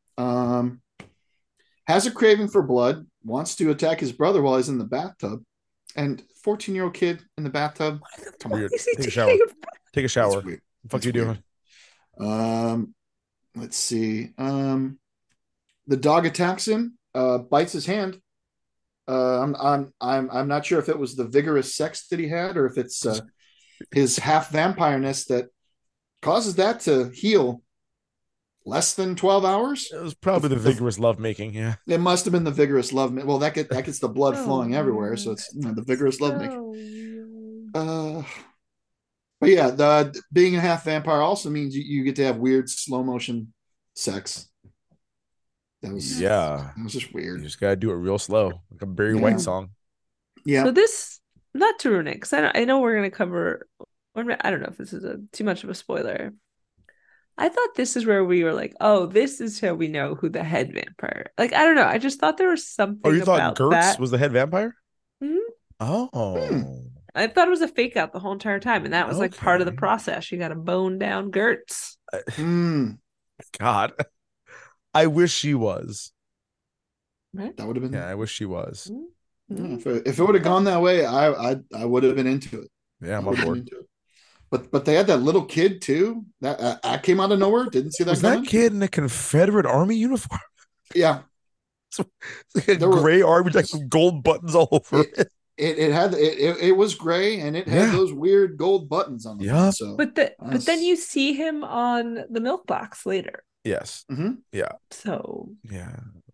Has a craving for blood. Wants to attack his brother while he's in the bathtub. And 14-year-old kid in the bathtub. Weird. Take a shower. Take a shower. What the fuck are you doing? Let's see. The dog attacks him, bites his hand. I'm not sure if it was the vigorous sex that he had or if it's his half vampireness that causes that to heal less than 12 hours. It was probably the vigorous lovemaking. Yeah, it must have been the vigorous love. Well, that gets the blood flowing everywhere, so it's the vigorous lovemaking. But yeah, being a half vampire also means you get to have weird slow motion sex. That was just weird. You just gotta do it real slow, like a Barry White song. Yeah. So this, not to ruin it, because I know we're gonna cover. I don't know if this is too much of a spoiler. I thought this is where we were like, oh, this is how we know who the head vampire. Like, I don't know. I just thought there was something. Oh, you thought about Gertz that. was the head vampire? Mm-hmm. Oh. I thought it was a fake out the whole entire time, and that was like part of the process. You got to bone down Gertz. God, I wish she was. Right? That would have been. Yeah, I wish she was. Mm-hmm. If it would have gone that way, I would have been into it. Yeah, I'm on board. But they had that little kid too. That came out of nowhere. Didn't see that. Was that kid in a Confederate Army uniform? Yeah, it's like a gray army, like some gold buttons all over it. It was gray and it had those weird gold buttons on them. Yeah. So, but then you see him on the milk box later. Yes. Mm-hmm. Yeah. So yeah,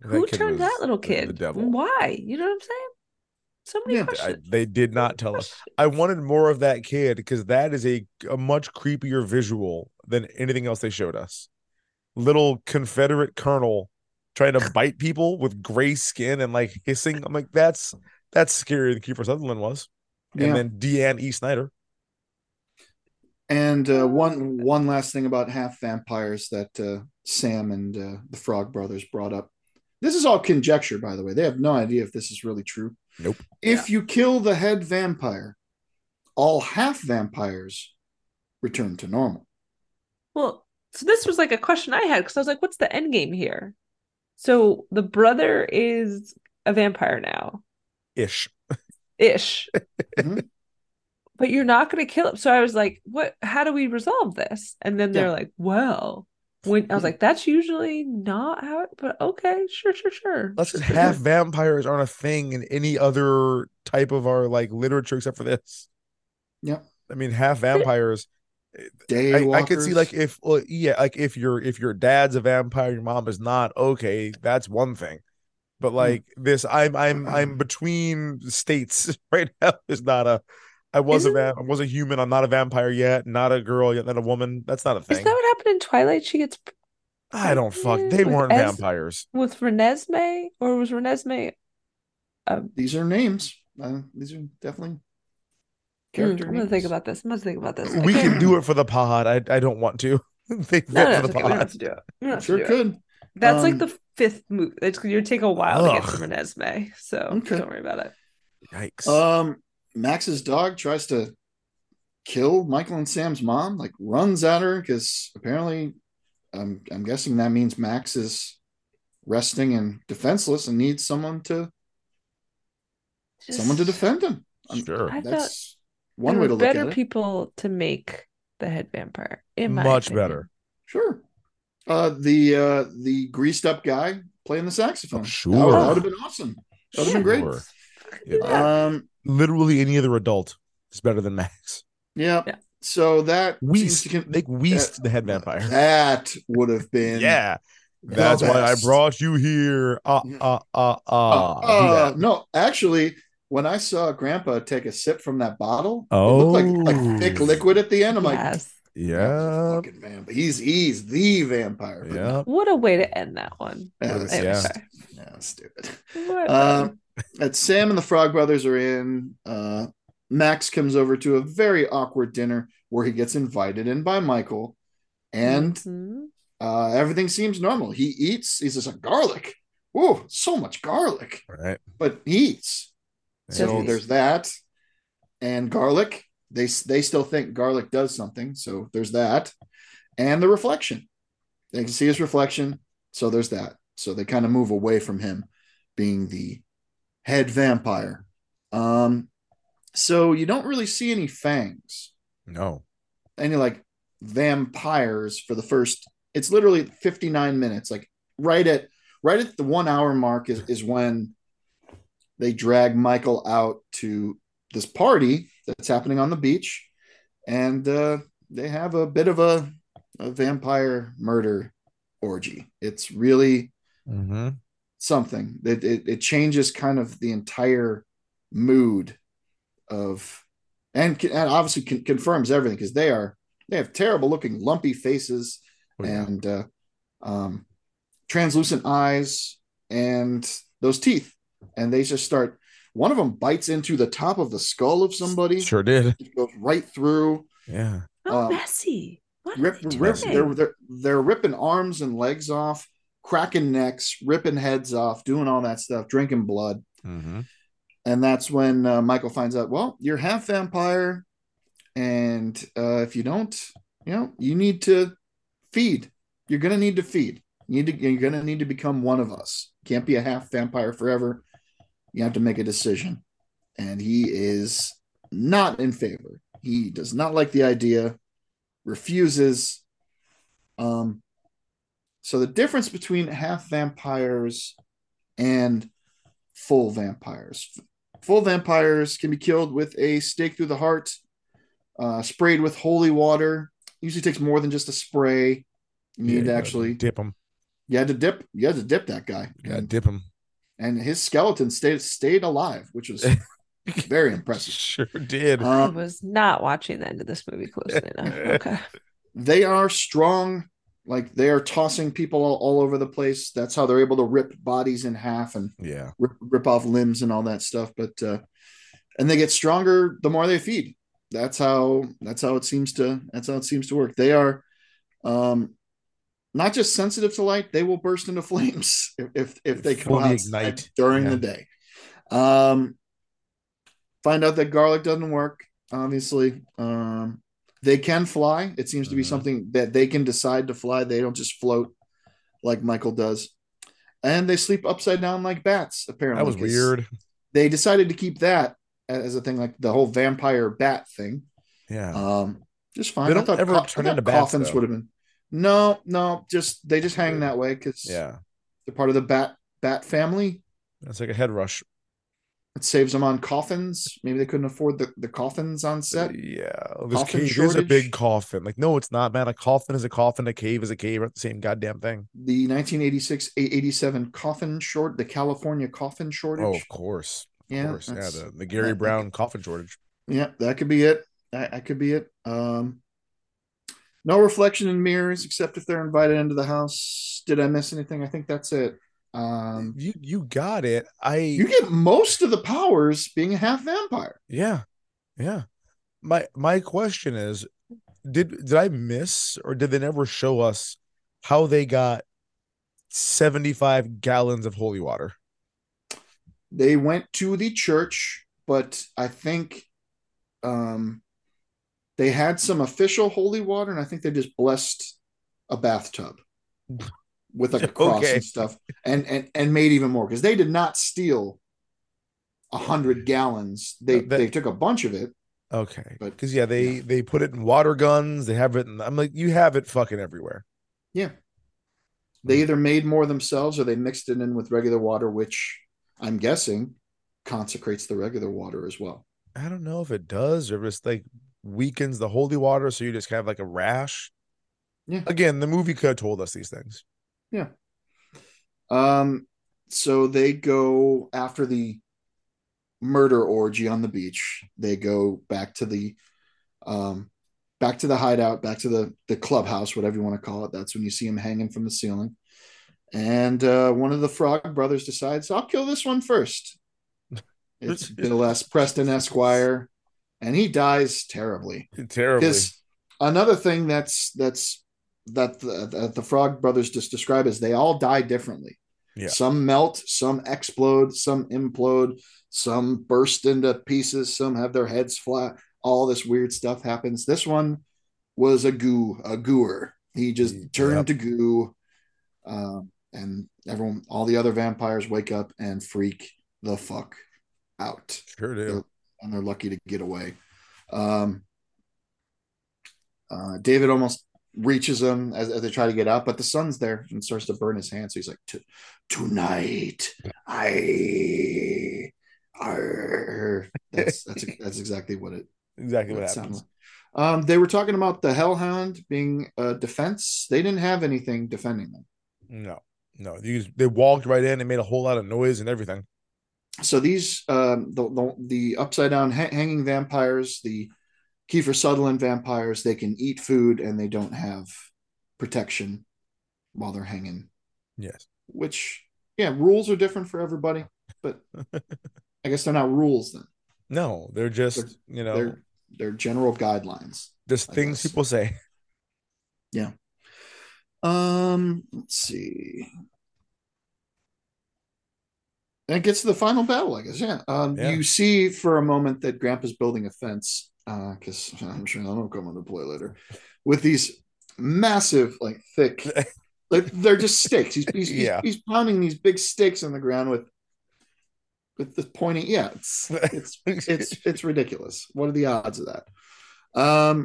Who turned that little The kid? devil. Why? You know what I'm saying? So many questions. They did not tell us. I wanted more of that kid because that is a much creepier visual than anything else they showed us. Little Confederate colonel trying to bite people with gray skin and like hissing. I'm like, that's scarier than Kiefer Sutherland was. And then Deanne E. Snyder. And one last thing about half vampires that Sam and the Frog Brothers brought up. This is all conjecture, by the way. They have no idea if this is really true. Nope. If you kill the head vampire, all half vampires return to normal. Well, so this was like a question I had because I was like, what's the end game here? So the brother is a vampire now. Ish. Mm-hmm. But you're not going to kill him. So I was like, what? How do we resolve this? And then they're like, well, when I was like, that's usually not how it, but okay, sure. That's because half vampires aren't a thing in any other type of our like literature except for this. Yep. I mean, half vampires. I could see like if your dad's a vampire, your mom is not. Okay, that's one thing. But like this, I'm between states right now. Is not a. I was a human. I'm not a vampire yet. Not a girl yet. Not a woman. That's not a thing. Is that what happened in Twilight? She gets. I don't fuck. They weren't vampires. With Renesmee, or was Renesmee? These are names. These are definitely character names. I'm gonna think about this. We can do it for the pod. I don't want to. They fit for the pod. We don't have to do it. Sure could. That's like the fifth movie. It's going to take a while to get to Renesmee, so don't worry about it. Yikes. Max's dog tries to kill Michael and Sam's mom, like runs at her because apparently I'm guessing that means Max is resting and defenseless and needs someone to defend him. Sure. That's one way to look at it. Better people to make the head vampire. Much better. Sure. The greased up guy playing the saxophone. Sure. That would have been awesome. That would have been great. Literally any other adult is better than Max. Yeah. So that make Weast the head vampire. That would have been That's why I brought you here. No, actually, when I saw Grandpa take a sip from that bottle, it looked like thick liquid at the end. I'm like, yeah, fucking vampire. He's the vampire. Yeah. What a way to end that one. Stupid. That Sam and the Frog Brothers are in. Max comes over to a very awkward dinner where he gets invited in by Michael, and everything seems normal. He eats. He says, "Garlic. Oh, so much garlic!" Right. But he eats. So there's that, and garlic. They still think garlic does something. So there's that, and the reflection. They can see his reflection. So there's that. So they kind of move away from him being the head vampire. So you don't really see any fangs. No. Any like vampires for the first. It's literally 59 minutes. Like right at the 1 hour mark is when they drag Michael out to this party that's happening on the beach, and they have a bit of a vampire murder orgy. It's really something that it changes kind of the entire mood of, and obviously confirms everything because they have terrible looking lumpy faces and translucent eyes and those teeth, and they just start. One of them bites into the top of the skull of somebody. Sure did. It goes right through. Yeah. How messy. They're ripping arms and legs off, cracking necks, ripping heads off, doing all that stuff, drinking blood. And that's when Michael finds out, well, you're half vampire. And if you don't, you need to feed. You're going to need to feed. You're going to need to become one of us. Can't be a half vampire forever. You have to make a decision. And he is not in favor. He does not like the idea, refuses. So the difference between half vampires and full vampires. Full vampires can be killed with a stake through the heart, sprayed with holy water. Usually takes more than just a spray. You need to actually dip them. You had to dip that guy. Dip him. And his skeleton stayed alive, which was very impressive. Sure did. I was not watching the end of this movie closely enough. Okay. They are strong. Like, they are tossing people all over the place. That's how they're able to rip bodies in half and rip off limbs and all that stuff. But and they get stronger the more they feed. That's how it seems to work. They are not just sensitive to light; they will burst into flames if they go outside during the day. Find out that garlic doesn't work. Obviously, they can fly. It seems to be something that they can decide to fly. They don't just float like Michael does. And they sleep upside down like bats, apparently. That was weird. They decided to keep that as a thing, like the whole vampire bat thing. Yeah. Just fine. They don't ever turn into bats, coffins would have been. No, they just hang that way because they're part of the bat family. It's like a head rush. It saves them on coffins. Maybe they couldn't afford the coffins on set. This cave is a big coffin. Like, no, it's not, man. A coffin is a coffin. A cave is a cave. It's the same goddamn thing. The 1986-87 coffin short, the California coffin shortage. Oh, of course. Yeah, the Gary Brown coffin shortage. Yeah, that could be it. That could be it. No reflection in mirrors except if they're invited into the house. Did I miss anything? I think that's it. You got it. You get most of the powers being a half vampire. Yeah. My question is, did I miss, or did they never show us how they got 75 gallons of holy water? They went to the church, but I think they had some official holy water, and I think they just blessed a bathtub with like a cross and stuff, and made even more, because they did not steal 100 gallons. They took a bunch of it. Okay, because they put it in water guns. They have it in, I'm like, you have it fucking everywhere. Yeah, they either made more themselves or they mixed it in with regular water, which I'm guessing consecrates the regular water as well. I don't know if it does or just like weakens the holy water, so you just have like a rash. Yeah. Again, the movie could have told us these things. Yeah. So they go after the murder orgy on the beach. They go back to the hideout, back to the clubhouse, whatever you want to call it. That's when you see him hanging from the ceiling. And one of the Frog brothers decides, I'll kill this one first. It's Bill S. Preston Esquire, and he dies terribly. Because another thing that the Frog brothers just describe is they all die differently. Yeah. Some melt, some explode, some implode, some burst into pieces, some have their heads flat. All this weird stuff happens. This one was a gooer. He just turned to goo. And all the other vampires wake up and freak the fuck out. Sure do. And they're lucky to get away. David almost reaches them as they try to get out, but the sun's there and starts to burn his hands. So he's like, tonight, that's exactly what it. Exactly what happens. They were talking about the Hellhound being a defense. They didn't have anything defending them. No. They walked right in and made a whole lot of noise and everything. So these the upside down hanging vampires, the Kiefer Sutherland vampires, they can eat food and they don't have protection while they're hanging. Yes. Which, rules are different for everybody, but I guess they're not rules then. No, they're just, they're general guidelines. Just things people say. Yeah. Let's see. And it gets to the final battle, I guess. You see for a moment that Grandpa's building a fence, because I'm sure that'll come into play later, with these massive, thick, they're just stakes. He's pounding these big stakes on the ground with the pointing. Yeah, it's ridiculous. What are the odds of that?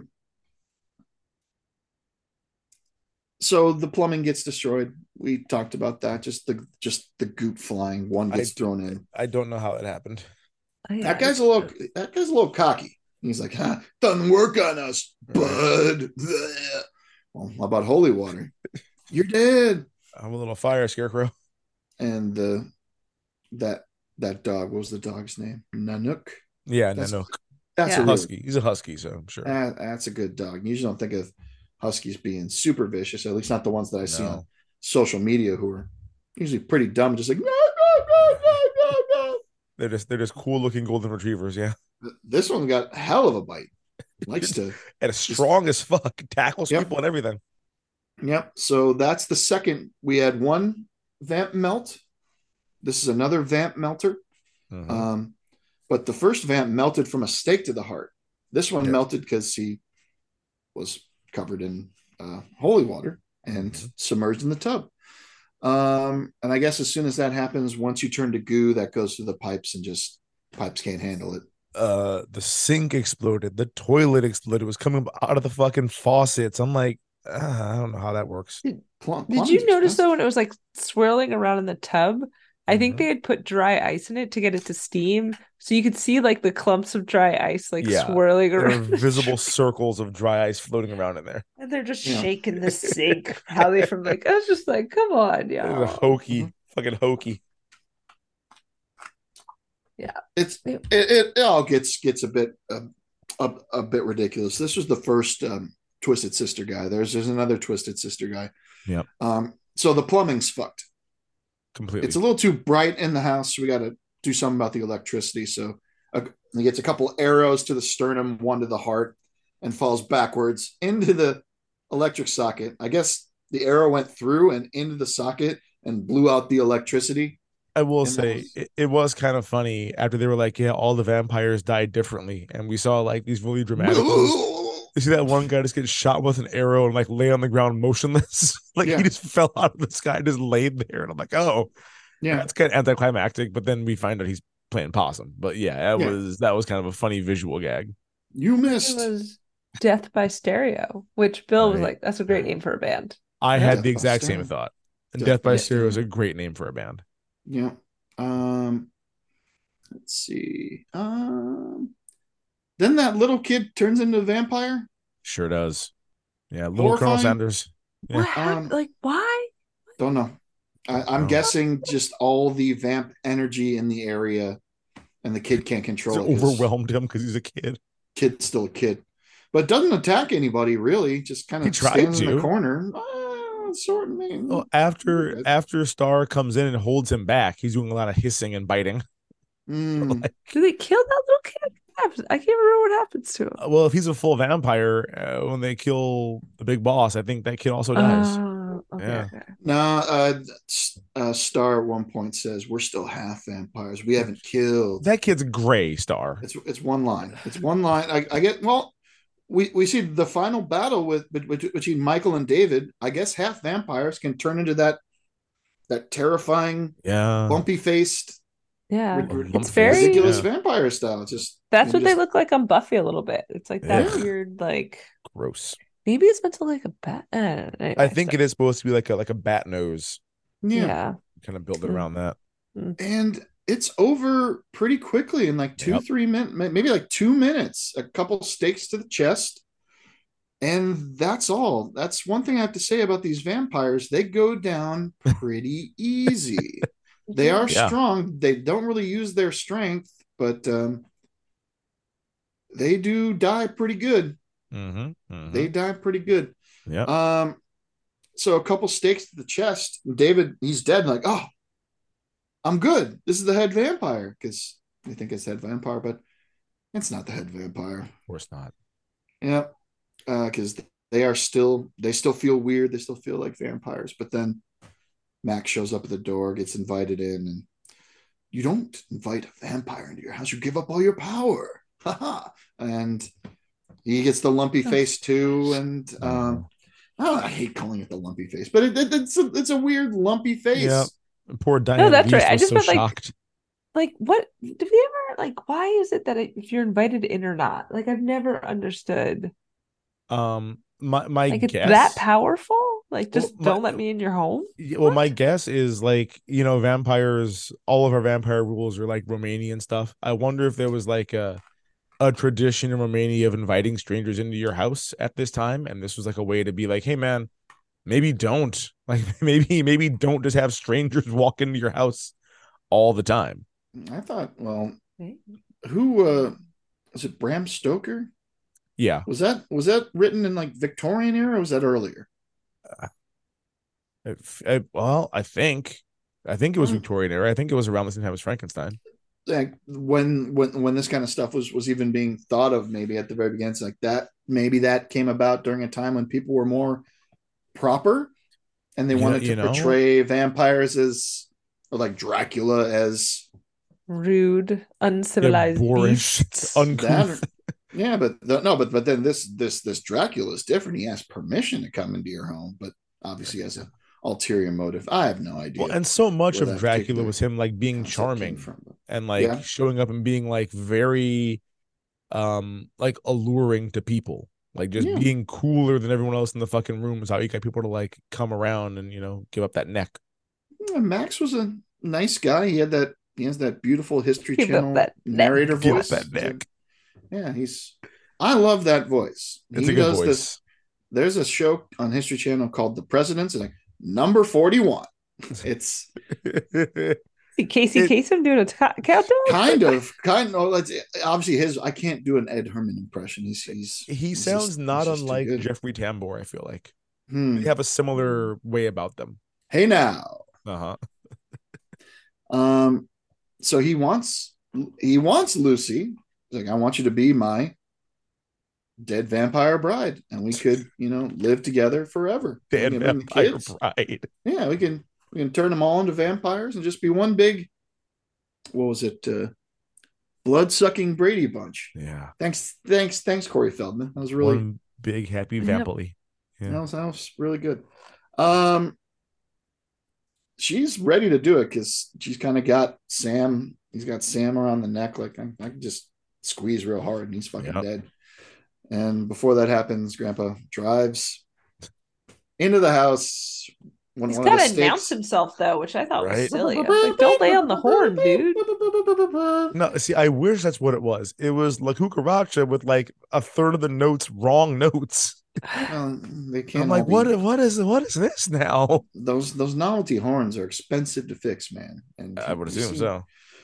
So the plumbing gets destroyed. We talked about that. Just the goop flying. One gets thrown in. I don't know how it happened. That guy's a little cocky. He's like, doesn't work on us, bud. Well, how about holy water? You're dead. I'm a little fire scarecrow. And that dog, what was the dog's name? Nanook. Yeah, Nanook. That's a husky. He's a husky, so I'm sure. That's a good dog. You usually don't think of huskies being super vicious, at least not the ones that I see on social media, who are usually pretty dumb, just like no. They're just cool looking golden retrievers. Yeah. This one's got a hell of a bite. Likes to and strong as fuck, tackles people and everything. Yep. So that's the second. We had one vamp melt. This is another vamp melter. Mm-hmm. But the first vamp melted from a stake to the heart. This one melted because he was covered in holy water and submerged in the tub. And I guess as soon as that happens, once you turn to goo, that goes through the pipes and just pipes can't handle it. The sink exploded. The toilet exploded. It was coming out of the fucking faucets. I'm like, I don't know how that works. Did you notice though when it was like swirling around in the tub? I think they had put dry ice in it to get it to steam, so you could see like the clumps of dry ice like swirling around. There are visible circles of dry ice floating around in there, and they're just shaking the sink. Probably from like I was just like, come on, yeah, fucking hokey. Yeah, it all gets a bit ridiculous. This was the first Twisted Sister guy. There's another Twisted Sister guy. Yep. So the plumbing's fucked. Completely. It's a little too bright in the house, so we got to do something about the electricity. So he gets a couple arrows to the sternum, one to the heart, and falls backwards into the electric socket. I guess the arrow went through and into the socket and blew out the electricity. I will say it was kind of funny after they were like, yeah, all the vampires died differently, and we saw like these really dramatic You see that one guy just get shot with an arrow and like lay on the ground motionless. Like he just fell out of the sky and just laid there. And I'm like, oh, yeah, that's kind of anticlimactic. But then we find out he's playing possum. But that was kind of a funny visual gag. You missed. It was Death by Stereo, which Bill was like, that's a great name for a band. I had the exact same thought. And Death by Stereo is a great name for a band. Yeah. Let's see. Then that little kid turns into a vampire. Sure does. Yeah, little Colonel Sanders. Yeah. What happened? Like, why? Don't know. I'm guessing just all the vamp energy in the area, and the kid can't control it. Overwhelmed him because he's a kid. Kid's still a kid, but doesn't attack anybody really. Just kind of stands in the corner. Sort of mean. Well, after Star comes in and holds him back, he's doing a lot of hissing and biting. Like, do they kill that little kid? I can't remember what happens to him. Well, if he's a full vampire, when they kill the big boss, I think that kid also dies. Okay. No, Star at one point says, "We're still half vampires. We haven't killed." That kid's gray, Star. It's one line. It's one line. I get. Well, we see the final battle between Michael and David. I guess half vampires can turn into that terrifying, bumpy faced. Yeah, it's very ridiculous vampire style. It's just what they look like on Buffy a little bit. It's like that weird, like gross. Maybe it's meant to like a bat. Anyway, I think it is supposed to be like a bat nose. Yeah. Kind of build it around that. And it's over pretty quickly in like 2-3 minutes, maybe like 2 minutes. A couple stakes to the chest, and that's all. That's one thing I have to say about these vampires. They go down pretty easy. They are strong. They don't really use their strength, but they do die pretty good. They die pretty good. Yeah. So a couple stakes to the chest. David, he's dead. Like, oh, I'm good. This is the head vampire, because they think it's the head vampire, but it's not the head vampire. Of course not. Yeah. Because they still feel weird. They still feel like vampires, but then Max shows up at the door, gets invited in, and you don't invite a vampire into your house. You give up all your power. And he gets the lumpy face too. And I hate calling it the lumpy face, but it's a weird lumpy face. Yeah. Poor Diane. No, that's right. I just so meant shocked. Like, what did we ever like? Why is it that if you're invited in or not? Like, I've never understood. My like, guess, it's that powerful. Like, just don't let me in your home. Well, my guess is like, vampires. All of our vampire rules are like Romanian stuff. I wonder if there was like a tradition in Romania of inviting strangers into your house at this time, and this was like a way to be like, hey man, maybe don't. Like maybe don't just have strangers walk into your house all the time. I thought, well, who was it? Bram Stoker? Yeah. Was that written in like Victorian era, or was that earlier? Well, I think it was Victorian era. I think it was around the same time as Frankenstein. Like when this kind of stuff was even being thought of, maybe at the very beginning, it's like that. Maybe that came about during a time when people were more proper, and they wanted to portray vampires as, or like Dracula as rude, uncivilized, boorish, uncouth. But then this Dracula is different. He has permission to come into your home, but obviously has an ulterior motive. I have no idea. Well, and so much of Dracula was him like being charming and like showing up and being like very like alluring to people. Like just being cooler than everyone else in the fucking room is how you got people to like come around and give up that neck. Yeah, Max was a nice guy. He has that beautiful History Channel narrator voice. That neck. Yeah, I love that voice. It's a good voice. There's a show on History Channel called The Presidents, and like number 41. It's Casey Kasem doing a countdown. Kind of. Obviously I can't do an Ed Herman impression. He sounds not unlike Jeffrey Tambor. I feel like they have a similar way about them. Hey now. Uh-huh. So he wants Lucy. He's like, I want you to be my dead vampire bride, and we could, live together forever. Dead vampire bride. Yeah, we can turn them all into vampires and just be one big, what was it? Blood-sucking Brady Bunch. Yeah. Thanks, Corey Feldman. That was really one big happy vampily. Yeah. That was really good. She's ready to do it because she's kind of got Sam. He's got Sam around the neck. Like I can just squeeze real hard and he's fucking dead. And before that happens, Grandpa drives into the house. He's got to announce himself though, which I thought was silly. Like, don't lay on the horn, dude. No, see, I wish that's what it was. It was La Cucaracha with like a third of the notes wrong notes. They can't. I'm like, what is this now? Those novelty horns are expensive to fix, man. And I would assume so.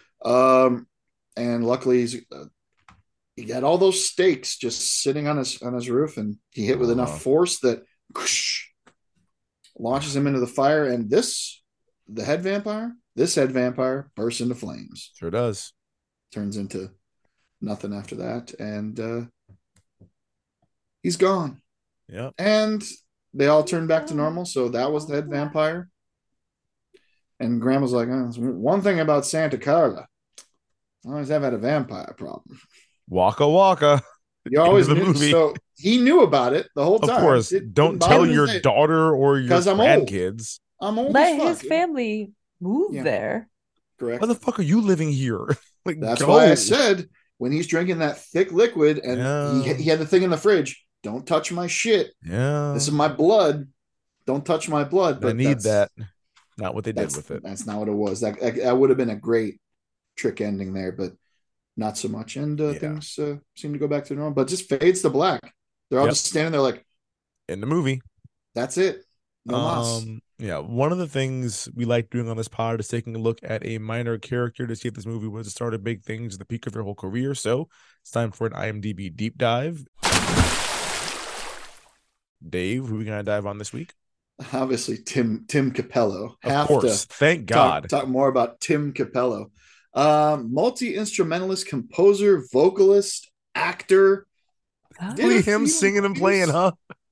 And luckily he got all those stakes just sitting on his roof, and he hit with enough force that launches him into the fire. And this head vampire bursts into flames. Sure does. Turns into nothing after that, and he's gone. Yeah. And they all turn back to normal. So that was the head vampire. And Grandma's like, one thing about Santa Carla, I always have had a vampire problem. Waka waka. You always knew. So he knew about it the whole time. Of course. Don't tell your daughter or your grandkids. I'm old. Let his family move there. Correct. Why the fuck are you living here? Like, that's why I said when he's drinking that thick liquid and he had the thing in the fridge, don't touch my shit. Yeah. This is my blood. Don't touch my blood. But I need that. Not what they did with it. That's not what it was. That would have been a great trick ending there, but not so much. And things seem to go back to normal, but just fades to black. They're all just standing there like in the movie. That's it. No loss. Yeah. One of the things we like doing on this pod is taking a look at a minor character to see if this movie was the start of big things at the peak of their whole career. So it's time for an IMDb deep dive. Dave, who are we gonna dive on this week? Obviously, Tim Capello. Of course. Thank God. Talk more about Tim Capello. Multi-instrumentalist, composer, vocalist, actor. Only him singing and playing, huh?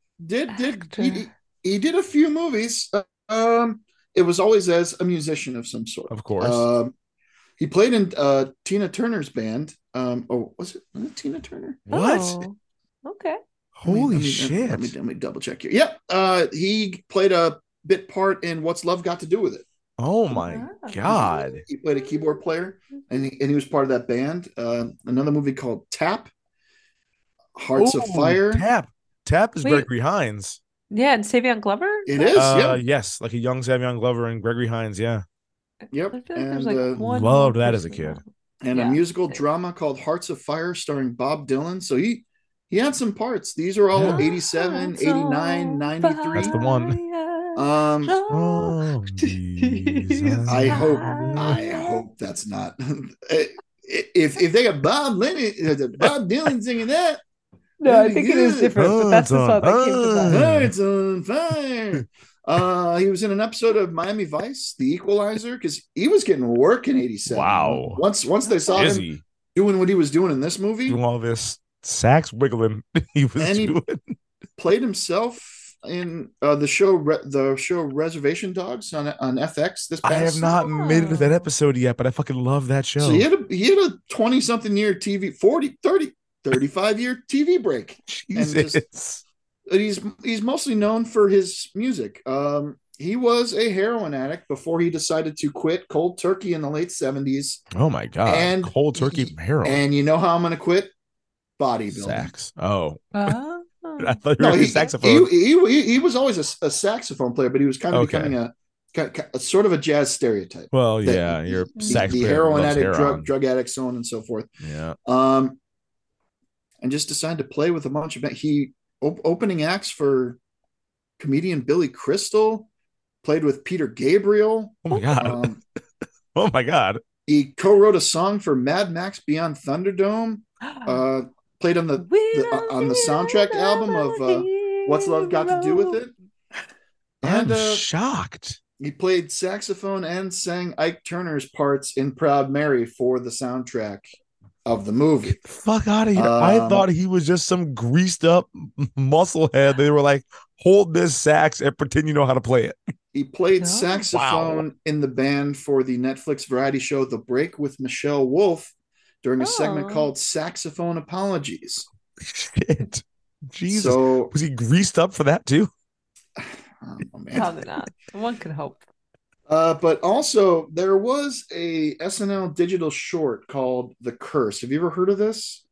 He did a few movies. It was always as a musician of some sort. Of course. He played in Tina Turner's band. Was it Tina Turner? What? Oh, okay. Holy shit. Let me double check here. Yep. He played a bit part in What's Love Got to Do with It. Oh my God. He played a keyboard player and he was part of that band. Another movie called Tap. Hearts of Fire. Tap is Gregory Hines. Yeah, and Savion Glover? It is, yeah. Yes, like a young Savion Glover and Gregory Hines, yeah. Yep. I feel like there's like one loved that as a kid. And a musical drama called Hearts of Fire starring Bob Dylan. So he had some parts. These are all 87, 89, 93. That's the one. I hope that's not. If they got Bob Dylan singing that. No, I think it is different, but that's the song that came to mind. Hearts on fire. He was in an episode of Miami Vice, The Equalizer, because he was getting work in '87. Wow. Once they saw him doing what he was doing in this movie, doing all this sax wiggling, he played himself in the show Reservation Dogs on FX. I have not made it to that episode yet, but I fucking love that show. So he had a 20-something year TV, 40, 30, 35-year TV break. Jesus. And he's mostly known for his music. He was a heroin addict before he decided to quit cold turkey in the late 70s. Oh my God. And cold turkey heroin. And you know how I'm going to quit? Bodybuilding. Sax. Oh. I thought you were a saxophone. He was always a saxophone player, but he was kind of becoming a sort of a jazz stereotype. Well, yeah, you're sax the heroin addict, drug addict, so on and so forth. Yeah. And just decided to play with a bunch of opening acts for comedian Billy Crystal, played with Peter Gabriel. Oh my God. Oh my God. He co-wrote a song for Mad Max Beyond Thunderdome. Played on the soundtrack album of What's Love Got to Do with It. And I'm shocked. He played saxophone and sang Ike Turner's parts in Proud Mary for the soundtrack of the movie. Get the fuck out of here. I thought he was just some greased up musclehead. They were like, hold this sax and pretend you know how to play it. He played saxophone in the band for the Netflix variety show The Break with Michelle Wolf during a segment called Saxophone Apologies. Shit. Jesus. So, was he greased up for that too? Oh, man. Probably not. One could hope. But also, there was a SNL digital short called The Curse. Have you ever heard of this?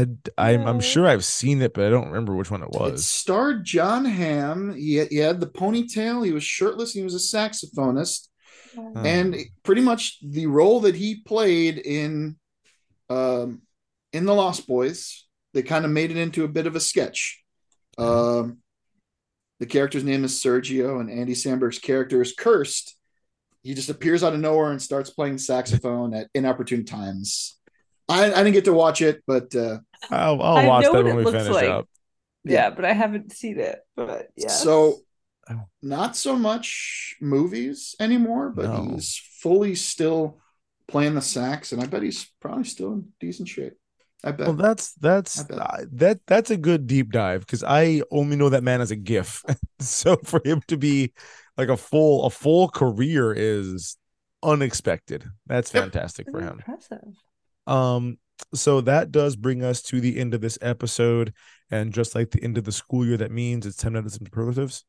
I'm sure I've seen it, but I don't remember which one it was. It starred John Hamm. He had the ponytail. He was shirtless. He was a saxophonist. And pretty much the role that he played in The Lost Boys, they kind of made it into a bit of a sketch. The character's name is Sergio, and Andy Samberg's character is Cursed. He just appears out of nowhere and starts playing saxophone at inopportune times. I didn't get to watch it, but I'll watch that when we finish up. Yeah, but I haven't seen it. But yeah. So not so much movies anymore, but he's fully still playing the sax, and I bet he's probably still in decent shape. I bet. Well, that's a good deep dive, because I only know that man as a GIF. So for him to be like a full career is unexpected. That's fantastic for him. Impressive. So that does bring us to the end of this episode, and just like the end of the school year, that means it's 10 minutes of superlatives.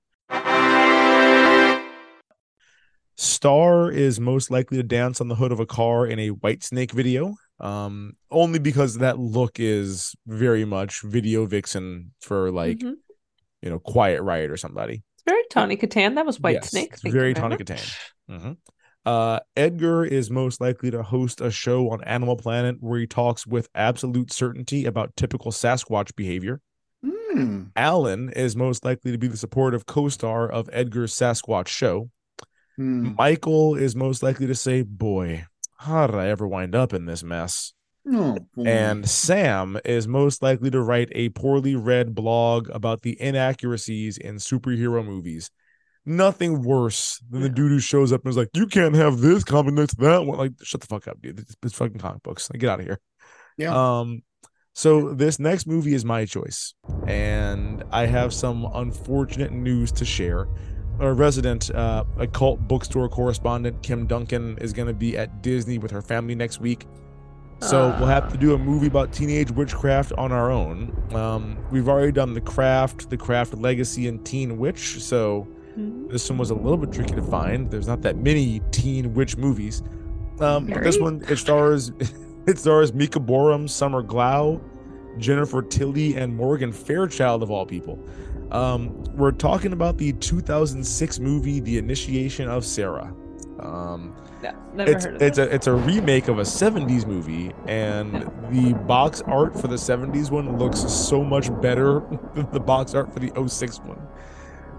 Star is most likely to dance on the hood of a car in a Whitesnake video. Only because that look is very much video vixen for Quiet Riot or somebody. It's very Tawny Kitaen. That was Whitesnake. Yes, very Tawny Kitaen. Edgar is most likely to host a show on Animal Planet where he talks with absolute certainty about typical Sasquatch behavior. Alan is most likely to be the supportive co-star of Edgar's Sasquatch show. Michael is most likely to say, boy, how did I ever wind up in this mess? And Sam is most likely to write a poorly read blog about the inaccuracies in superhero movies. Nothing worse than the dude who shows up and is like, you can't have this comment next to that one. Like, shut the fuck up, dude. It's fucking comic books. Like, get out of here. Yeah. So this next movie is my choice, and I have some unfortunate news to share. Our resident occult bookstore correspondent, Kim Duncan, is going to be at Disney with her family next week. So we'll have to do a movie about teenage witchcraft on our own. We've already done The Craft Legacy, and Teen Witch. So this one was a little bit tricky to find. There's not that many teen witch movies. But this one, it stars Mika Borum, Summer Glau, Jennifer Tilly, and Morgan Fairchild, of all people. We're talking about the 2006 movie, The Initiation of Sarah. Never heard of it. It's a remake of a 70s movie, and the box art for the 70s one looks so much better than the box art for the 06 one.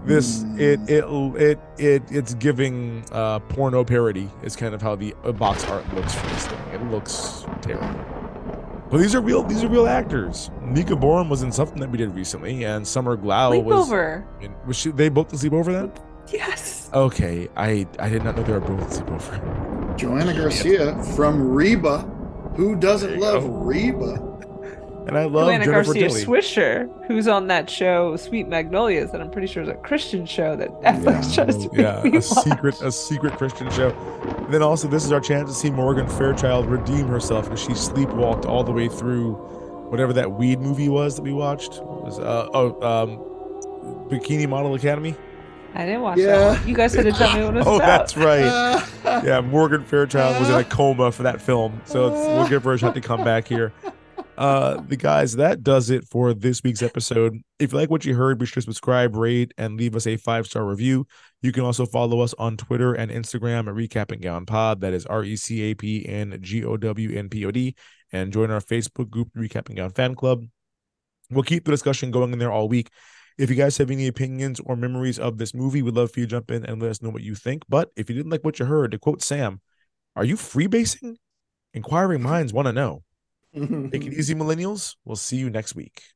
It's giving porno parody is kind of how the box art looks for this thing. It looks terrible. But these are real actors. Nika Borum was in something that we did recently, and Summer Glau was she, they both in Sleepover then? Yes. Okay, I did not know they were both in Sleepover. Joanna Garcia from Reba. Who doesn't love Reba? And I love Joanna Jennifer Garcia Tilly. Swisher, who's on that show Sweet Magnolias, that I'm pretty sure is a Christian show that Netflix tries to make me watch. a secret Christian show. And then also, this is our chance to see Morgan Fairchild redeem herself because she sleepwalked all the way through whatever that weed movie was that we watched. What was Bikini Model Academy? I didn't watch that one. You guys had to tell me what it was about. That's right. Yeah, Morgan Fairchild was in a coma for that film, so we'll give her a shot to come back here. The guys, that does it for this week's episode. If you like what you heard, be sure to subscribe, rate, and leave us a 5-star review. You can also follow us on Twitter and Instagram at Recap and Gown Pod. That is RECAPNGOWNPOD. And join our Facebook group, Recap and Gown Fan Club. We'll keep the discussion going in there all week. If you guys have any opinions or memories of this movie, we'd love for you to jump in and let us know what you think. But if you didn't like what you heard, to quote Sam, are you freebasing? Inquiring minds want to know. Take it easy, millennials. We'll see you next week.